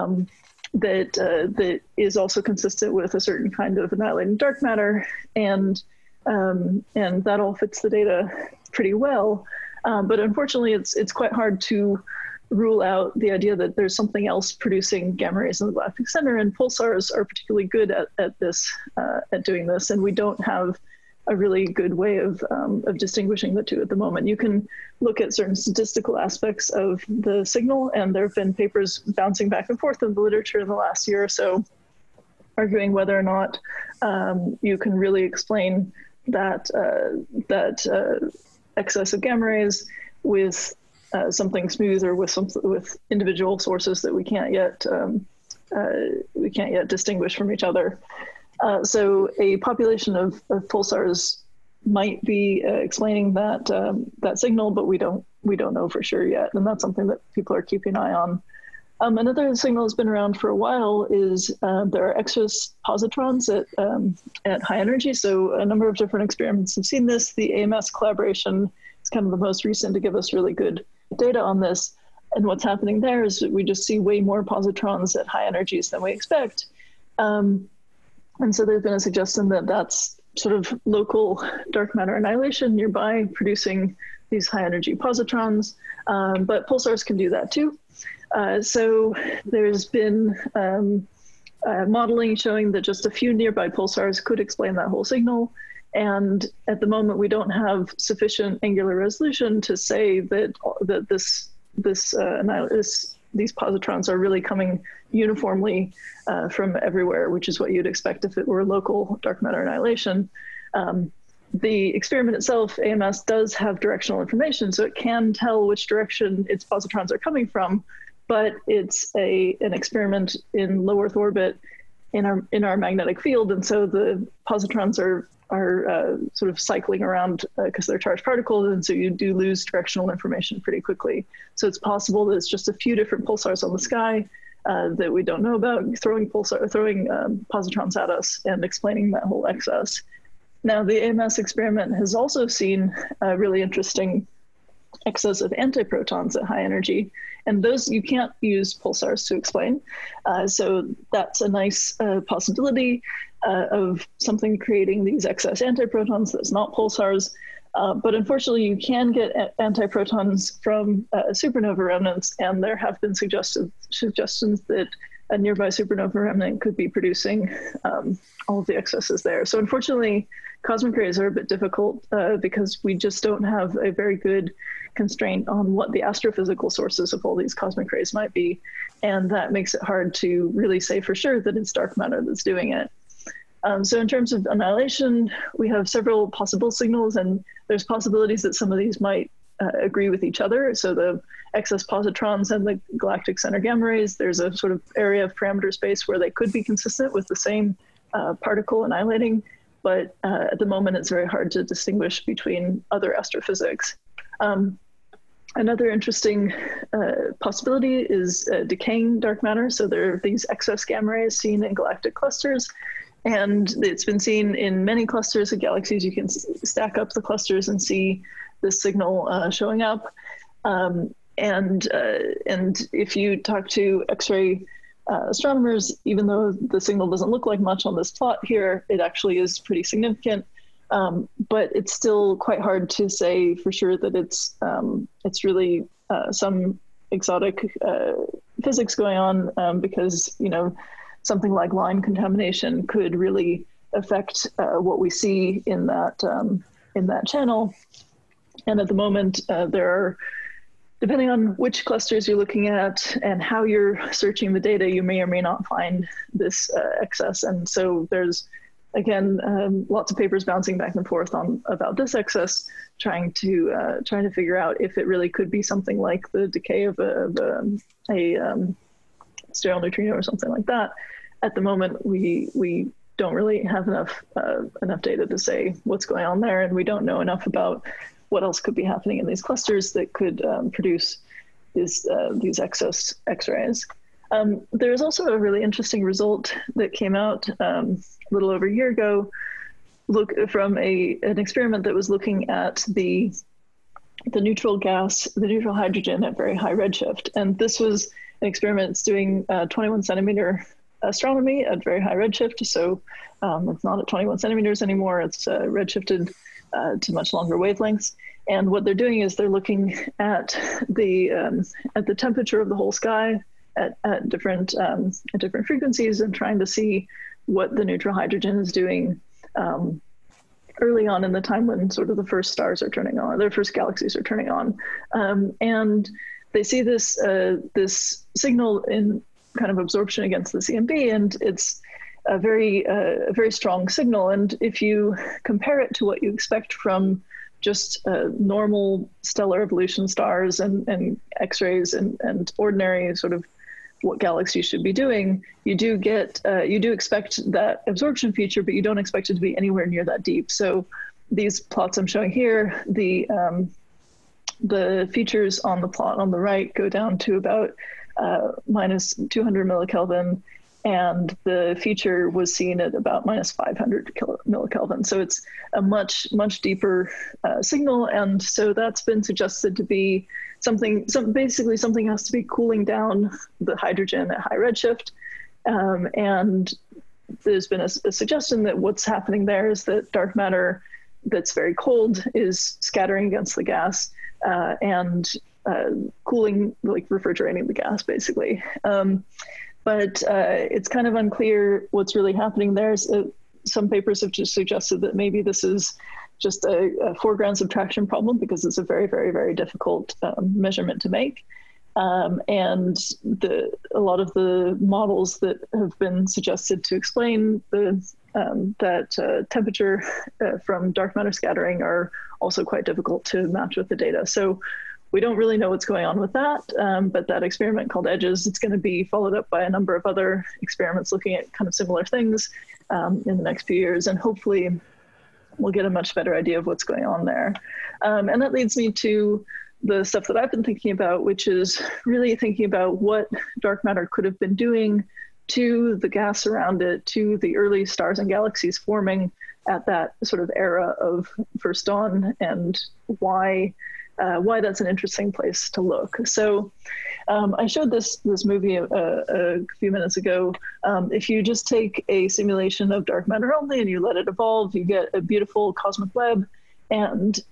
That is also consistent with a certain kind of annihilating dark matter, and that all fits the data pretty well. But unfortunately, it's quite hard to rule out the idea that there's something else producing gamma rays in the galactic center, and pulsars are particularly good at doing this, and we don't have a really good way of distinguishing the two at the moment. You can look at certain statistical aspects of the signal, and there have been papers bouncing back and forth in the literature in the last year or so, arguing whether or not you can really explain that excess of gamma rays with something smooth or with individual sources that we can't yet distinguish from each other. So a population of pulsars might be explaining that signal, but we don't know for sure yet, and that's something that people are keeping an eye on. Another signal that's been around for a while is there are excess positrons at high energy. So a number of different experiments have seen this. The AMS collaboration is kind of the most recent to give us really good data on this. And what's happening there is that we just see way more positrons at high energies than we expect. And so there's been a suggestion that that's sort of local dark matter annihilation nearby producing these high energy positrons, but pulsars can do that too. So there's been modeling showing that just a few nearby pulsars could explain that whole signal. And at the moment, we don't have sufficient angular resolution to say that these positrons are really coming uniformly from everywhere, which is what you'd expect if it were local dark matter annihilation. The experiment itself, AMS, does have directional information, so it can tell which direction its positrons are coming from, but it's an experiment in low Earth orbit in our magnetic field, and so the positrons are sort of cycling around because they're charged particles, and so you do lose directional information pretty quickly. So it's possible that it's just a few different pulsars on the sky that we don't know about, throwing positrons at us and explaining that whole excess. Now, the AMS experiment has also seen a really interesting excess of antiprotons at high energy, and those you can't use pulsars to explain. So that's a nice possibility of something creating these excess antiprotons that's not pulsars. But unfortunately, you can get antiprotons from supernova remnants, and there have been suggestions that a nearby supernova remnant could be producing all of the excesses there. So unfortunately, cosmic rays are a bit difficult because we just don't have a very good constraint on what the astrophysical sources of all these cosmic rays might be. And that makes it hard to really say for sure that it's dark matter that's doing it. So in terms of annihilation, we have several possible signals, and there's possibilities that some of these might agree with each other. So the excess positrons and the galactic center gamma rays, there's a sort of area of parameter space where they could be consistent with the same particle annihilating, but at the moment it's very hard to distinguish between other astrophysics. Another interesting possibility is decaying dark matter. So there are these excess gamma rays seen in galactic clusters, and it's been seen in many clusters of galaxies. You can stack up the clusters and see this signal showing up. And if you talk to X-ray astronomers, even though the signal doesn't look like much on this plot here, it actually is pretty significant. But it's still quite hard to say for sure that it's really some exotic physics going on, because something like line contamination could really affect what we see in that channel. And at the moment, there are, depending on which clusters you're looking at and how you're searching the data, you may or may not find this excess. And so there's, again, lots of papers bouncing back and forth about this excess, trying to figure out if it really could be something like the decay of a sterile neutrino or something like that. At the moment, we don't really have enough data to say what's going on there, and we don't know enough about what else could be happening in these clusters that could produce these excess X-rays. There's also a really interesting result that came out a little over a year ago, from an experiment that was looking at the neutral gas, the neutral hydrogen at very high redshift. And this was an experiment that's doing 21 centimeter astronomy at very high redshift. So it's not at 21 centimeters anymore. It's redshifted to much longer wavelengths. And what they're doing is they're looking at the temperature of the whole sky at different frequencies, and trying to see what the neutral hydrogen is doing early on in the time when sort of the first stars are turning on, their first galaxies are turning on. And they see this signal in kind of absorption against the CMB, and it's a very strong signal. And if you compare it to what you expect from just normal stellar evolution stars and X-rays and ordinary sort of what galaxies should be doing, you do expect that absorption feature, but you don't expect it to be anywhere near that deep. So these plots I'm showing here, the features on the plot on the right go down to about minus 200 millikelvin, and the feature was seen at about minus 500 millikelvin. So it's a much deeper signal, and so that's been suggested to be basically something has to be cooling down the hydrogen at high redshift, and there's been a suggestion that what's happening there is that dark matter that's very cold is scattering against the gas and cooling, like refrigerating the gas, basically. But it's kind of unclear what's really happening there. Some papers have just suggested that maybe this is just a foreground subtraction problem, because it's a very, very, very difficult measurement to make. And a lot of the models that have been suggested to explain that temperature from dark matter scattering are also quite difficult to match with the data. So we don't really know what's going on with that, but that experiment called EDGES, it's going to be followed up by a number of other experiments looking at kind of similar things in the next few years, and hopefully we'll get a much better idea of what's going on there. And that leads me to the stuff that I've been thinking about, which is really thinking about what dark matter could have been doing to the gas around it, to the early stars and galaxies forming at that sort of era of first dawn, and why that's an interesting place to look. So I showed this movie a few minutes ago. If you just take a simulation of dark matter only and you let it evolve, you get a beautiful cosmic web, and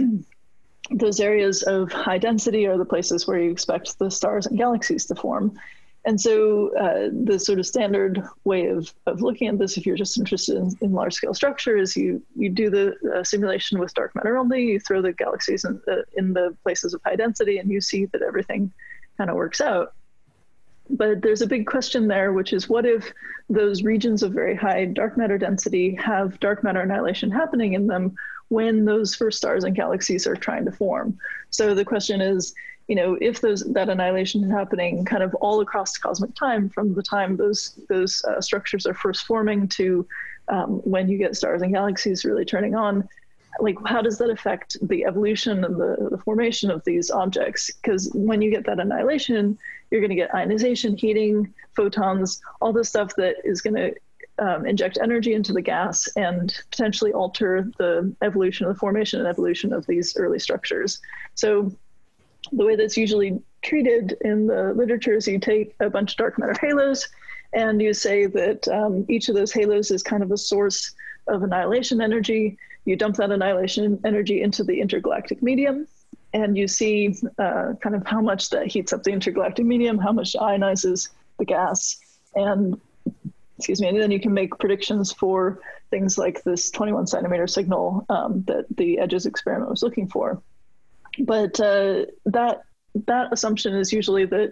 those areas of high density are the places where you expect the stars and galaxies to form. And so the sort of standard way of looking at this, if you're just interested in large scale structure, is you do the simulation with dark matter only, you throw the galaxies in the places of high density, and you see that everything kind of works out. But there's a big question there, which is what if those regions of very high dark matter density have dark matter annihilation happening in them when those first stars and galaxies are trying to form? So the question is, if that annihilation is happening kind of all across cosmic time, from the time those structures are first forming to when you get stars and galaxies really turning on, like how does that affect the evolution and the formation of these objects? Because when you get that annihilation, you're going to get ionization, heating, photons, all this stuff that is going to inject energy into the gas and potentially alter the evolution, the formation and evolution of these early structures. So the way that's usually treated in the literature is you take a bunch of dark matter halos and you say that each of those halos is kind of a source of annihilation energy. You dump that annihilation energy into the intergalactic medium, and you see kind of how much that heats up the intergalactic medium, how much ionizes the gas, and then you can make predictions for things like this 21 centimeter signal that the EDGES experiment was looking for. But that assumption is usually that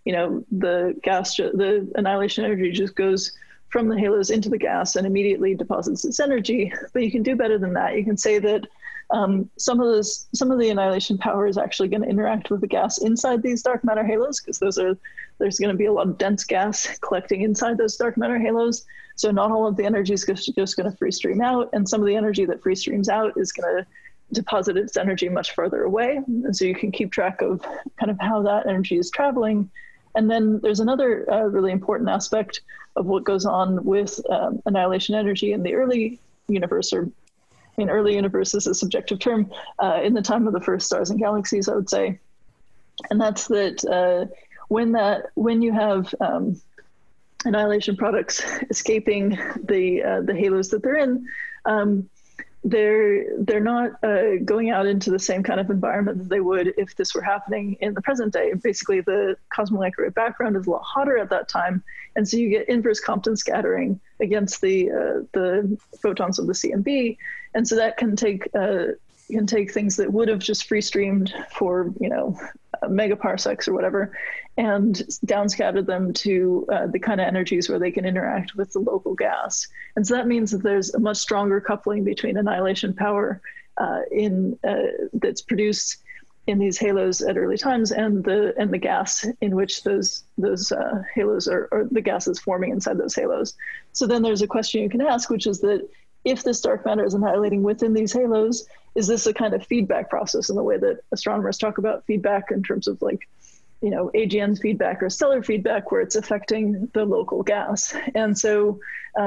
the annihilation energy just goes from the halos into the gas and immediately deposits its energy. But you can do better than that. You can say that some of the annihilation power is actually going to interact with the gas inside these dark matter halos, because there's going to be a lot of dense gas collecting inside those dark matter halos. So not all of the energy is just going to free stream out, and some of the energy that free streams out is going to deposit its energy much further away. And so you can keep track of kind of how that energy is traveling. And then there's another really important aspect of what goes on with annihilation energy in the early universe, early universe is a subjective term, in the time of the first stars and galaxies, I would say. And that's that when you have annihilation products escaping the halos that they're in, they're not going out into the same kind of environment that they would if this were happening in the present day. Basically, the cosmomicrowave background is a lot hotter at that time, and so you get inverse Compton scattering against the photons of the CMB, and so that can take things that would have just free streamed for megaparsecs or whatever, and downscatter them to the kind of energies where they can interact with the local gas. And so that means that there's a much stronger coupling between annihilation power that's produced in these halos at early times, and the gas in which those halos or the gases forming inside those halos. So then there's a question you can ask, which is that if this dark matter is annihilating within these halos, is this a kind of feedback process in the way that astronomers talk about feedback in terms of like, you know, AGN feedback or stellar feedback, where it's affecting the local gas? And so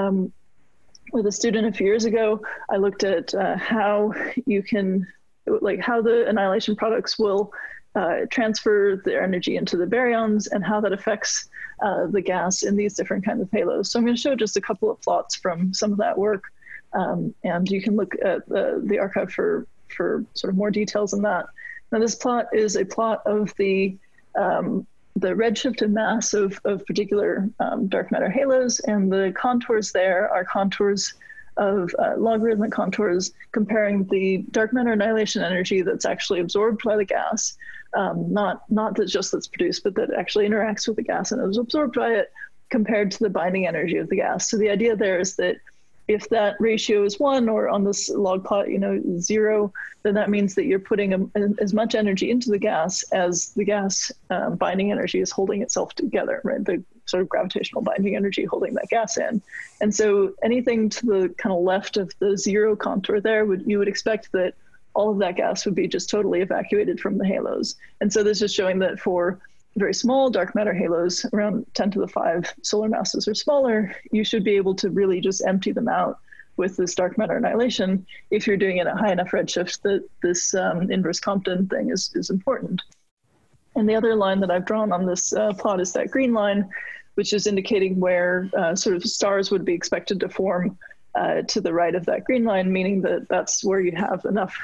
with a student a few years ago, I looked at how you can, like how the annihilation products will transfer their energy into the baryons and how that affects the gas in these different kinds of halos. So I'm going to show just a couple of plots from some of that work. And you can look at the archive for sort of more details on that. Now, this plot is a plot of the redshift and mass of particular dark matter halos, and the contours there are contours of logarithmic contours comparing the dark matter annihilation energy that's actually absorbed by the gas, not that just that's produced, but that actually interacts with the gas and is absorbed by it, compared to the binding energy of the gas. So the idea there is that if that ratio is 1, or on this log plot, you know, 0, then that means that you're putting as much energy into the gas as the gas binding energy is holding itself together, right? The sort of gravitational binding energy holding that gas in. And so anything to the kind of left of the 0 contour there, you would expect that all of that gas would be just totally evacuated from the halos. And so this is showing that for very small dark matter halos, around 10 to the 5 solar masses or smaller, you should be able to really just empty them out with this dark matter annihilation if you're doing it at high enough redshift that this inverse Compton thing is important. And the other line that I've drawn on this plot is that green line, which is indicating where sort of stars would be expected to form to the right of that green line, meaning that that's where you have enough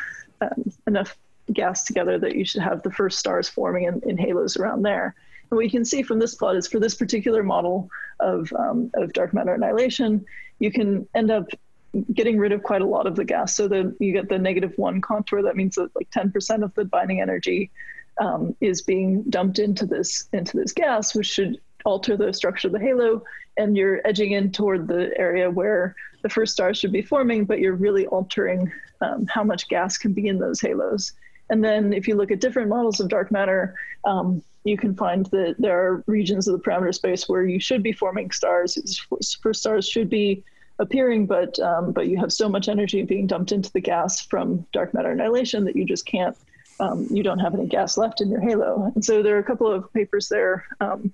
gas together that you should have the first stars forming in halos around there. And what you can see from this plot is for this particular model of dark matter annihilation, you can end up getting rid of quite a lot of the gas. So you get the -1 contour. That means that like 10% of the binding energy is being dumped into this gas, which should alter the structure of the halo. And you're edging in toward the area where the first stars should be forming, but you're really altering how much gas can be in those halos. And then if you look at different models of dark matter, you can find that there are regions of the parameter space where you should be forming stars. First stars should be appearing, but you have so much energy being dumped into the gas from dark matter annihilation that you just can't, you don't have any gas left in your halo. And so there are a couple of papers there,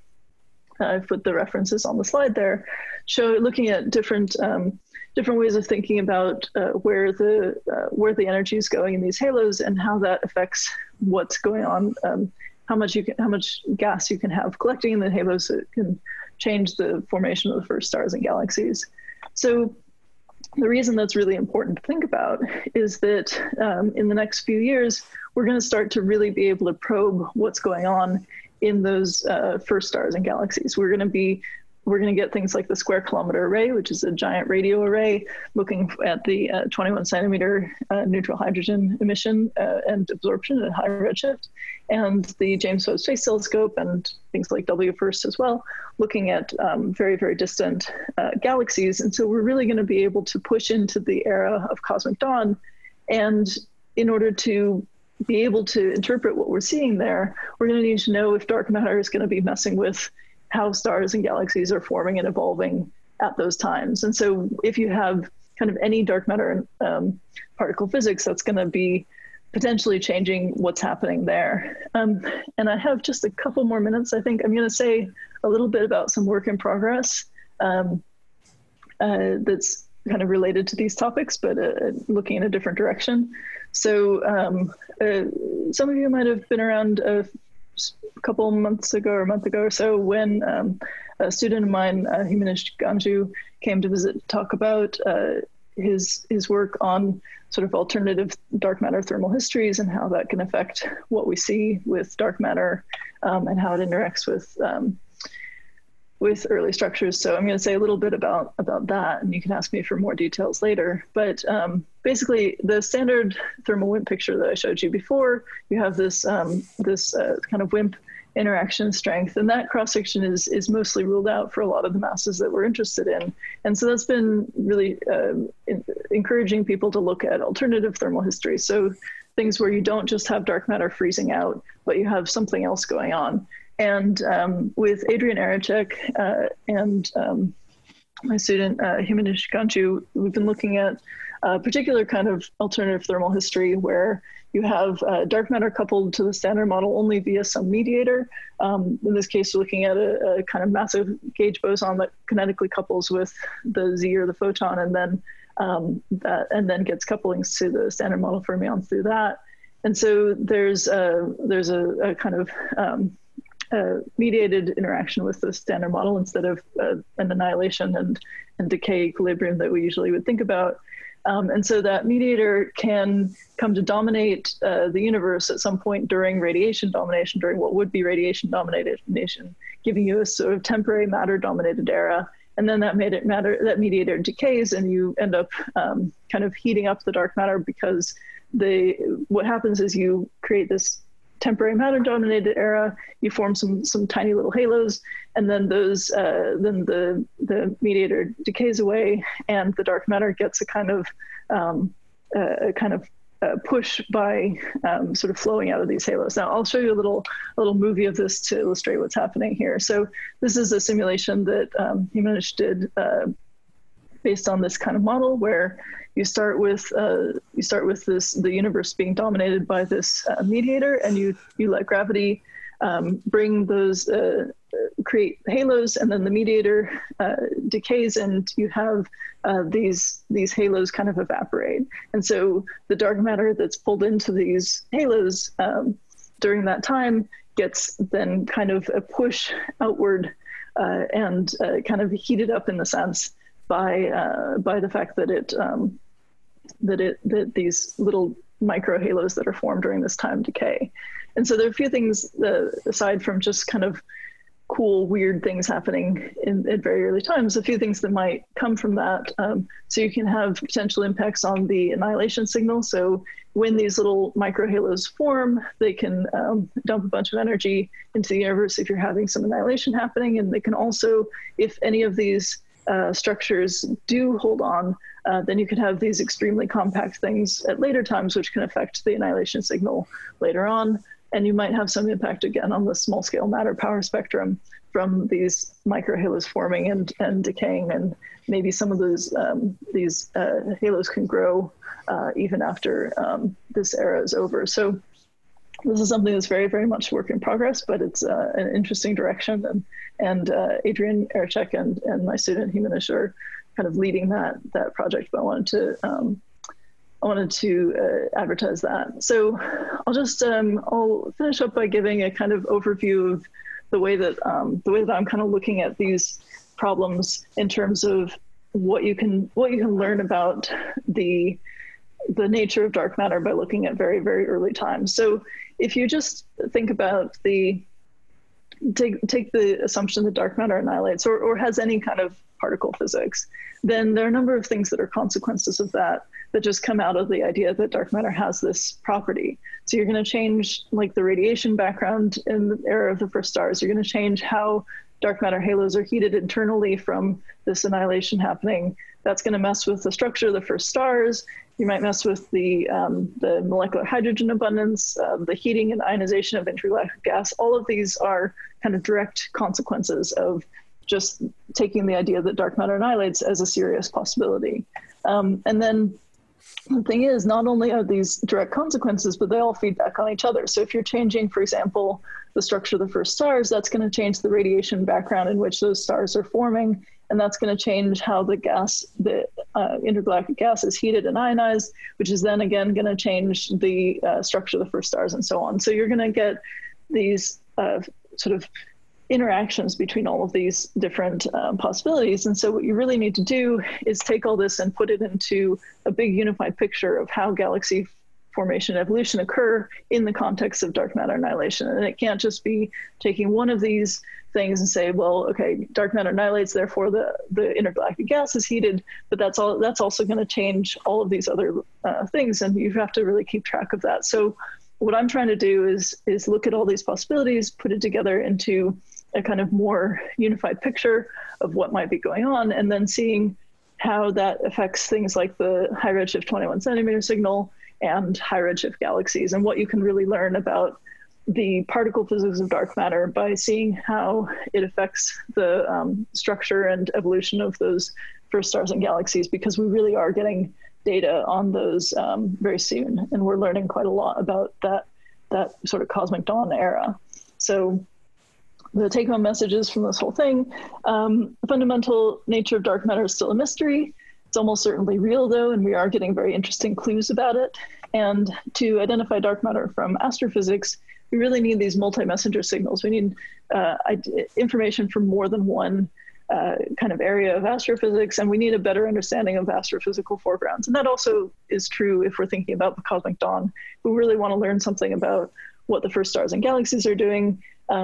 I've put the references on the slide there, looking at different ways of thinking about where the energy is going in these halos and how that affects what's going on, how much gas you can have collecting in the halos that can change the formation of the first stars and galaxies. So the reason that's really important to think about is that in the next few years, we're going to start to really be able to probe what's going on in those first stars and galaxies. We're going to get things like the Square Kilometre Array, which is a giant radio array looking at the 21 centimeter neutral hydrogen emission and absorption at high redshift, and the James Webb Space Telescope and things like WFIRST as well, looking at very, very distant galaxies. And so we're really going to be able to push into the era of cosmic dawn. And in order to be able to interpret what we're seeing there, we're going to need to know if dark matter is going to be messing with how stars and galaxies are forming and evolving at those times. And so if you have kind of any dark matter particle physics, that's going to be potentially changing what's happening there. And I have just a couple more minutes. I think I'm going to say a little bit about some work in progress that's kind of related to these topics, but looking in a different direction. So some of you might have been around a couple months ago or a month ago or so when a student of mine, Himanish Ganju, came to visit, talk about his work on sort of alternative dark matter thermal histories and how that can affect what we see with dark matter and how it interacts with early structures. So I'm going to say a little bit about that, and you can ask me for more details later. But basically, the standard thermal WIMP picture that I showed you before, you have this kind of WIMP interaction strength. And that cross-section is mostly ruled out for a lot of the masses that we're interested in. And so that's been really encouraging people to look at alternative thermal history. So things where you don't just have dark matter freezing out, but you have something else going on. And with Adrian Ericek and my student Himanish Ganchu, we've been looking at a particular kind of alternative thermal history where you have dark matter coupled to the standard model only via some mediator. In this case, we're looking at a kind of massive gauge boson that kinetically couples with the Z or the photon, and then gets couplings to the standard model fermions through that. And so there's a kind of mediated interaction with the standard model instead of an annihilation and decay equilibrium that we usually would think about. And so that mediator can come to dominate the universe at some point during radiation domination, during what would be radiation domination, giving you a sort of temporary matter-dominated era. And then that mediator decays, and you end up kind of heating up the dark matter, because what happens is you create this temporary matter-dominated era, you form some tiny little halos, and then the mediator decays away, and the dark matter gets a kind of push by sort of flowing out of these halos. Now, I'll show you a little movie of this to illustrate what's happening here. So this is a simulation that Himanish did based on this kind of model, where you start with the universe being dominated by this mediator, and you let gravity bring those create halos, and then the mediator decays, and you have these halos kind of evaporate. And so the dark matter that's pulled into these halos during that time gets then kind of a push outward and kind of heated up in the sense by the fact that that these little micro halos that are formed during this time decay. And so there are a few things aside from just kind of cool, weird things happening at very early times, a few things that might come from that. So you can have potential impacts on the annihilation signal. So when these little microhalos form, they can dump a bunch of energy into the universe if you're having some annihilation happening. And they can also, if any of these structures do hold on, then you could have these extremely compact things at later times, which can affect the annihilation signal later on. And you might have some impact again on the small scale matter power spectrum from these microhalos forming and decaying. And maybe some of these halos can grow even after this era is over. So this is something that's very, very much work in progress, but it's an interesting direction. And Adrian Ericek and my student Himanish are kind of leading that project, but I wanted to advertise that. So I'll finish up by giving a kind of overview of the way that I'm kind of looking at these problems in terms of what you can learn about the nature of dark matter by looking at very, very early times. So if you just think about take the assumption that dark matter annihilates or has any kind of particle physics, then there are a number of things that are consequences of that just come out of the idea that dark matter has this property. So you're going to change like the radiation background in the era of the first stars. You're going to change how dark matter halos are heated internally from this annihilation happening. That's going to mess with the structure of the first stars. You might mess with the molecular hydrogen abundance, the heating and ionization of intergalactic gas. All of these are kind of direct consequences of just taking the idea that dark matter annihilates as a serious possibility. And then the thing is, not only are these direct consequences, but they all feed back on each other. So if you're changing, for example, the structure of the first stars, that's going to change the radiation background in which those stars are forming. And that's going to change how the intergalactic gas is heated and ionized, which is then again going to change the structure of the first stars and so on. So you're going to get these sort of interactions between all of these different possibilities. And so what you really need to do is take all this and put it into a big unified picture of how galaxy formation and evolution occur in the context of dark matter annihilation. And it can't just be taking one of these things and say, well, okay, dark matter annihilates, therefore the intergalactic gas is heated, but that's also going to change all of these other things, and you have to really keep track of that. So what I'm trying to do is look at all these possibilities, put it together into a kind of more unified picture of what might be going on, and then seeing how that affects things like the high redshift 21 centimeter signal and high redshift galaxies, and what you can really learn about the particle physics of dark matter by seeing how it affects the structure and evolution of those first stars and galaxies, because we really are getting data on those very soon, and we're learning quite a lot about that sort of cosmic dawn era. So the take-home messages from this whole thing: the fundamental nature of dark matter is still a mystery. It's almost certainly real, though, and we are getting very interesting clues about it. And to identify dark matter from astrophysics, we really need these multi-messenger signals. We need information from more than one kind of area of astrophysics, and we need a better understanding of astrophysical foregrounds. And that also is true if we're thinking about the cosmic dawn. We really want to learn something about what the first stars and galaxies are doing.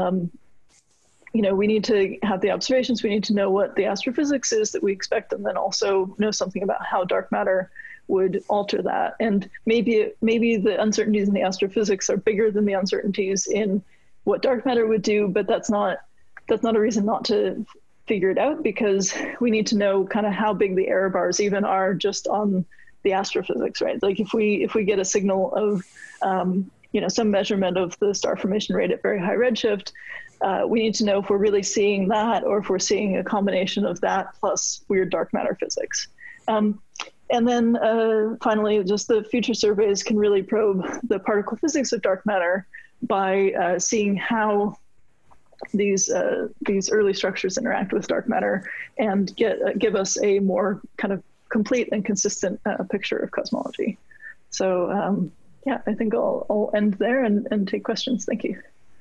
You know, we need to have the observations, we need to know what the astrophysics is that we expect, and then also know something about how dark matter would alter that. And maybe the uncertainties in the astrophysics are bigger than the uncertainties in what dark matter would do, but that's not a reason not to figure it out, because we need to know kind of how big the error bars even are just on the astrophysics, right? Like if we get a signal of you know, some measurement of the star formation rate at very high redshift, we need to know if we're really seeing that or if we're seeing a combination of that plus weird dark matter physics. And then finally, just the future surveys can really probe the particle physics of dark matter by seeing how these early structures interact with dark matter and give us a more kind of complete and consistent picture of cosmology. So yeah, I think I'll end there and take questions. Thank you.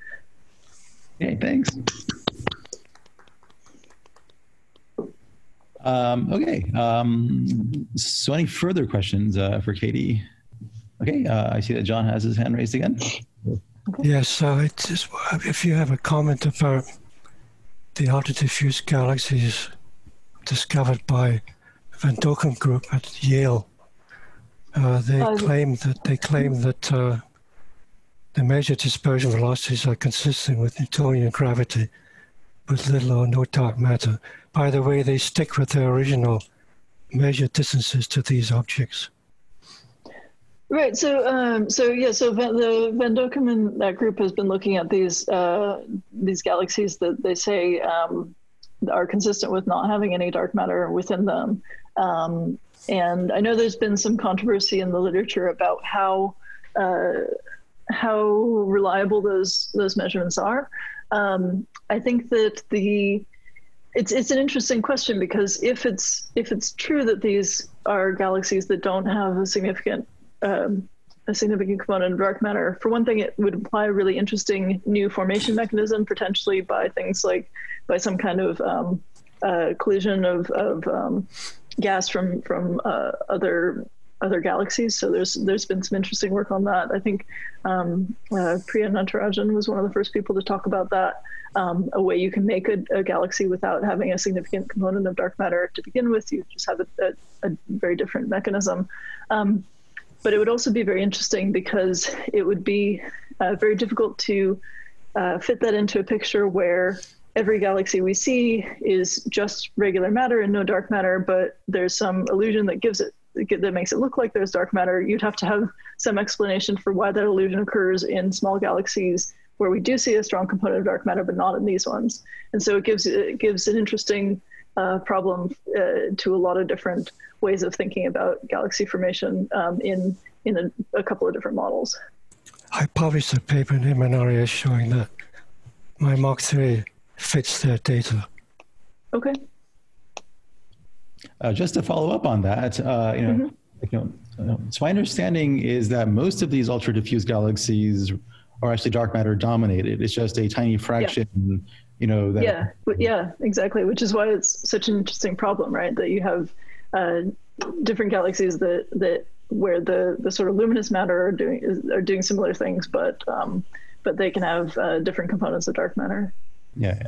Okay, thanks. Okay, so any further questions for Katie? Okay, I see that John has his hand raised again. Yes, so if you have a comment about the ultra-diffuse galaxies discovered by Van Dokkum group at Yale, they claim that the major dispersion velocities are consistent with Newtonian gravity with little or no dark matter. By the way, they stick with their original measured distances to these objects. Right. So the Van Dokkum and that group has been looking at these galaxies that they say are consistent with not having any dark matter within them. And I know there's been some controversy in the literature about how reliable those measurements are. I think that it's an interesting question, because if it's true that these are galaxies that don't have a significant component of dark matter, for one thing, it would imply a really interesting new formation mechanism, potentially by some kind of collision of gas from other galaxies. So there's been some interesting work on that. I think Priya Natarajan was one of the first people to talk about that, a way you can make a galaxy without having a significant component of dark matter to begin with. You just have a very different mechanism. But it would also be very interesting, because it would be very difficult to fit that into a picture where every galaxy we see is just regular matter and no dark matter, but there's some illusion that makes it look like there's dark matter. You'd have to have some explanation for why that illusion occurs in small galaxies where we do see a strong component of dark matter, but not in these ones. And so it gives an interesting problem to a lot of different ways of thinking about galaxy formation in a couple of different models. I published a paper in MNRAS showing that my Mach 3 fits their data. Okay. Just to follow up on that, so my understanding is that most of these ultra diffuse galaxies are actually dark matter dominated. It's just a tiny fraction, Yeah, exactly. Which is why it's such an interesting problem, right? That you have different galaxies that where the sort of luminous matter are doing similar things, but they can have different components of dark matter. Yeah.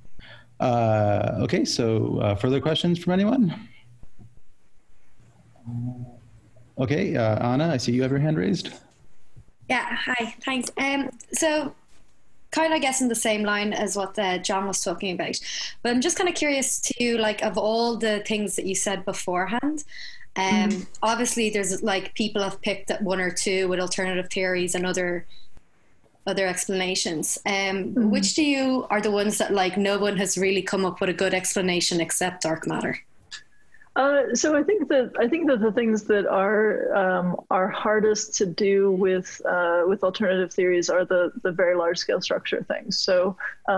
Okay, so further questions from anyone? Okay, Anna, I see you have your hand raised. Yeah, hi, thanks. So kind of, I guess, in the same line as what John was talking about, but I'm just kind of curious to, like, of all the things that you said beforehand, obviously there's like people have picked at one or two with alternative theories and other explanations. Which do you are the ones that, like, no one has really come up with a good explanation except dark matter? So I think that the things that are hardest to do with alternative theories are the very large scale structure things. So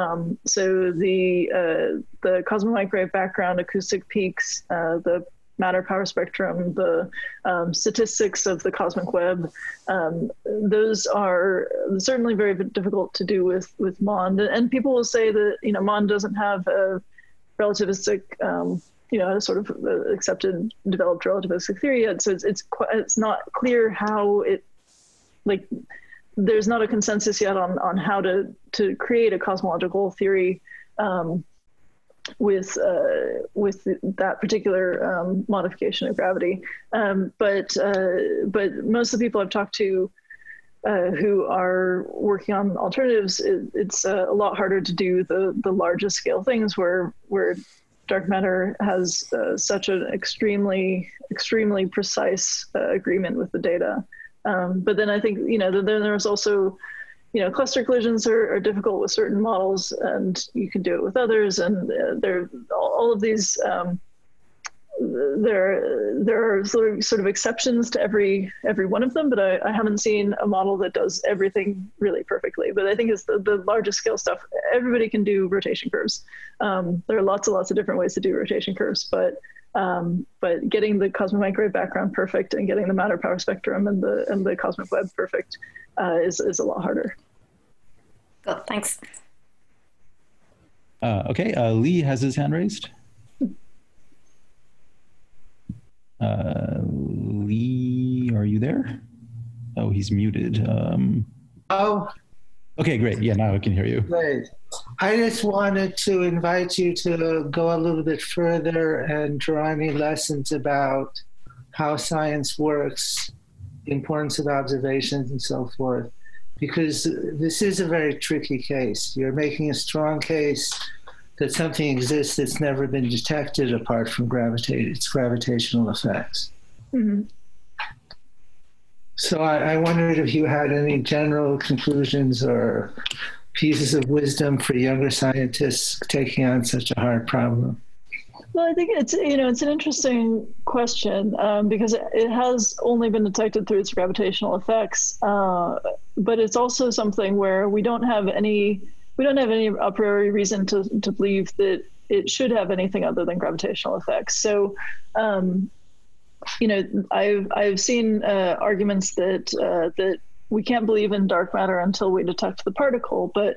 the cosmomicrowave background, acoustic peaks, the matter power spectrum, the statistics of the cosmic web, those are certainly very difficult to do with MOND. And people will say that, you know, MOND doesn't have a relativistic a sort of accepted, developed relativistic theory yet. So it's not clear how it, like, there's not a consensus yet on how to create a cosmological theory with that particular modification of gravity. But most of the people I've talked to who are working on alternatives, it's a lot harder to do the largest scale things where dark matter has such an extremely precise agreement with the data. But then I think, you know, then there's also, you know, cluster collisions are difficult with certain models, and you can do it with others. And there all of these, there are sort of exceptions to every one of them, but I haven't seen a model that does everything really perfectly. But I think it's the largest scale stuff. Everybody can do rotation curves. There are lots and lots of different ways to do rotation curves, but getting the cosmic microwave background perfect and getting the matter power spectrum and the cosmic web perfect is a lot harder. Good, thanks. Okay, Lee has his hand raised. Lee, are you there? Oh, he's muted. Okay, great. Yeah, now I can hear you. Great. I just wanted to invite you to go a little bit further and draw any lessons about how science works, the importance of observations and so forth, because this is a very tricky case. You're making a strong case that something exists that's never been detected apart from its gravitational effects. Mm-hmm. So I wondered if you had any general conclusions or pieces of wisdom for younger scientists taking on such a hard problem. Well, I think it's an interesting question because it has only been detected through its gravitational effects, but it's also something where we don't have any a priori reason to believe that it should have anything other than gravitational effects. So, I've seen arguments that we can't believe in dark matter until we detect the particle, but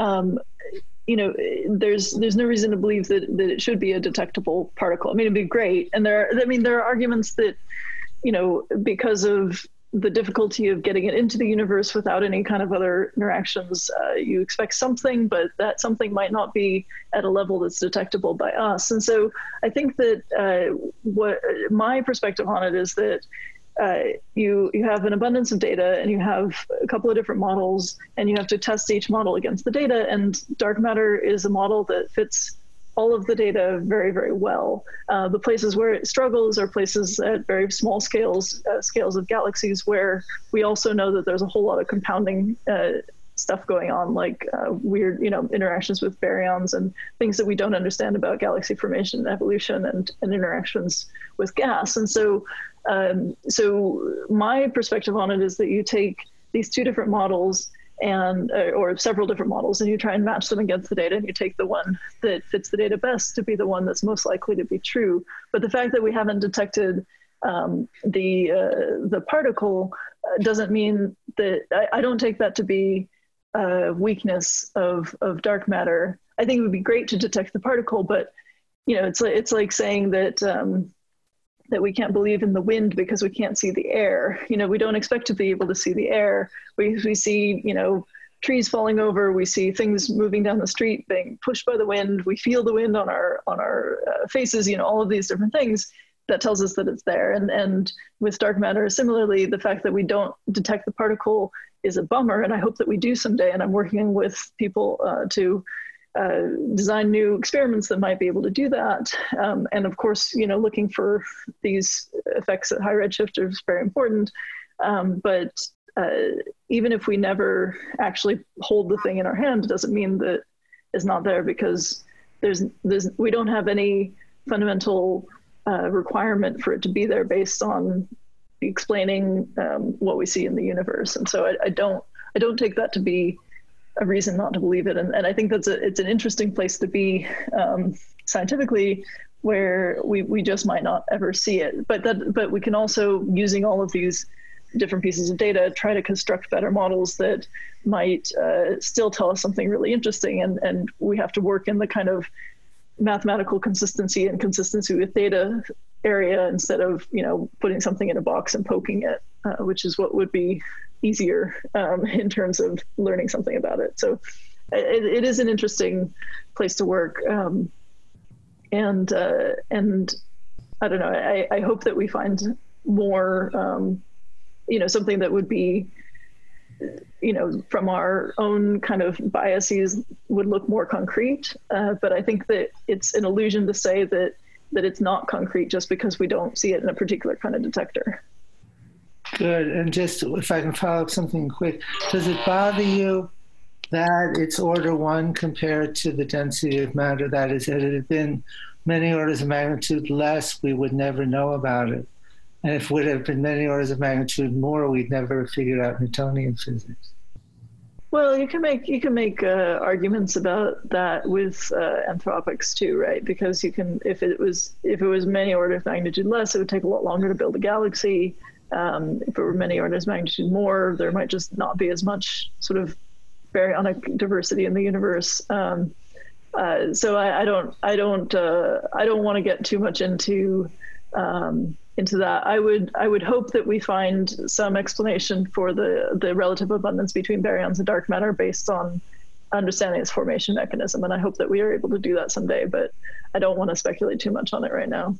there's no reason to believe that it should be a detectable particle. I mean, it'd be great, and there are arguments that, because of the difficulty of getting it into the universe without any kind of other interactions, you expect something, but that something might not be at a level that's detectable by us. And so I think that what my perspective on it is that you have an abundance of data, and you have a couple of different models, and you have to test each model against the data. And dark matter is a model that fits all of the data very, very well. The places where it struggles are places at very small scales of galaxies, where we also know that there's a whole lot of compounding stuff going on, like weird, interactions with baryons and things that we don't understand about galaxy formation and evolution and interactions with gas. And so my perspective on it is that you take these two different models or several different models, and you try and match them against the data, and you take the one that fits the data best to be the one that's most likely to be true. But the fact that we haven't detected the particle doesn't mean that I don't take that to be a weakness of dark matter. I think it would be great to detect the particle, but it's like saying that that we can't believe in the wind because we can't see the air. We don't expect to be able to see the air. We see, trees falling over. We see things moving down the street being pushed by the wind. We feel the wind on our faces. All of these different things. that tells us that it's there. And with dark matter, similarly, the fact that we don't detect the particle is a bummer, and I hope that we do someday. And I'm working with people to design new experiments that might be able to do that. And of course, looking for these effects at high redshift is very important. But even if we never actually hold the thing in our hand, it doesn't mean that it's not there, because we don't have any fundamental requirement for it to be there based on explaining what we see in the universe. And so I don't take that to be a reason not to believe it. And I think it's an interesting place to be scientifically, where we just might not ever see it. But we can also, using all of these different pieces of data, try to construct better models that might still tell us something really interesting. And we have to work in the kind of mathematical consistency and consistency with data area, instead of putting something in a box and poking it, which is what would be easier in terms of learning something about it. So it is an interesting place to work, and I don't know, I hope that we find more something that would be from our own kind of biases would look more concrete. But I think that it's an illusion to say that it's not concrete just because we don't see it in a particular kind of detector. Good. And just if I can follow up something quick, does it bother you that it's order 1 compared to the density of matter? That is, had it been many orders of magnitude less, we would never know about it. And if it would have been many orders of magnitude more, we'd never figured out Newtonian physics. Well, you can make arguments about that with anthropics too, right? Because you can, if it was many orders of magnitude less, it would take a lot longer to build a galaxy. If it were many orders of magnitude more, there might just not be as much sort of baryonic diversity in the universe. So I don't want to get too much into that. I would hope that we find some explanation for the relative abundance between baryons and dark matter based on understanding its formation mechanism, and I hope that we are able to do that someday. But I don't want to speculate too much on it right now.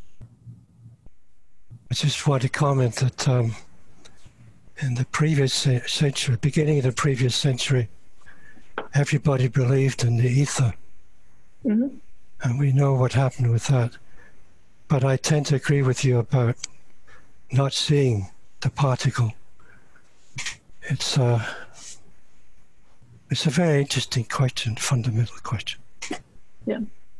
I just want to comment that in the previous century, beginning of the previous century, everybody believed in the ether. Mm-hmm. And we know what happened with that. But I tend to agree with you about not seeing the particle. It's a very interesting question, fundamental question. Yeah.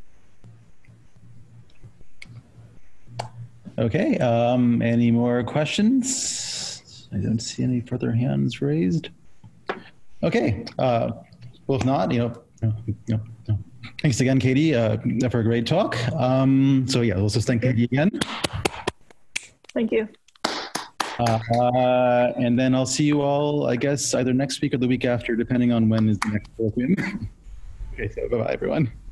Okay, any more questions? I don't see any further hands raised. Okay, well, if not, thanks again, Katie, for a great talk. So yeah, let's just thank Katie again. Thank you. And then I'll see you all, I guess, either next week or the week after, depending on when is the next program. Okay, so bye-bye, everyone.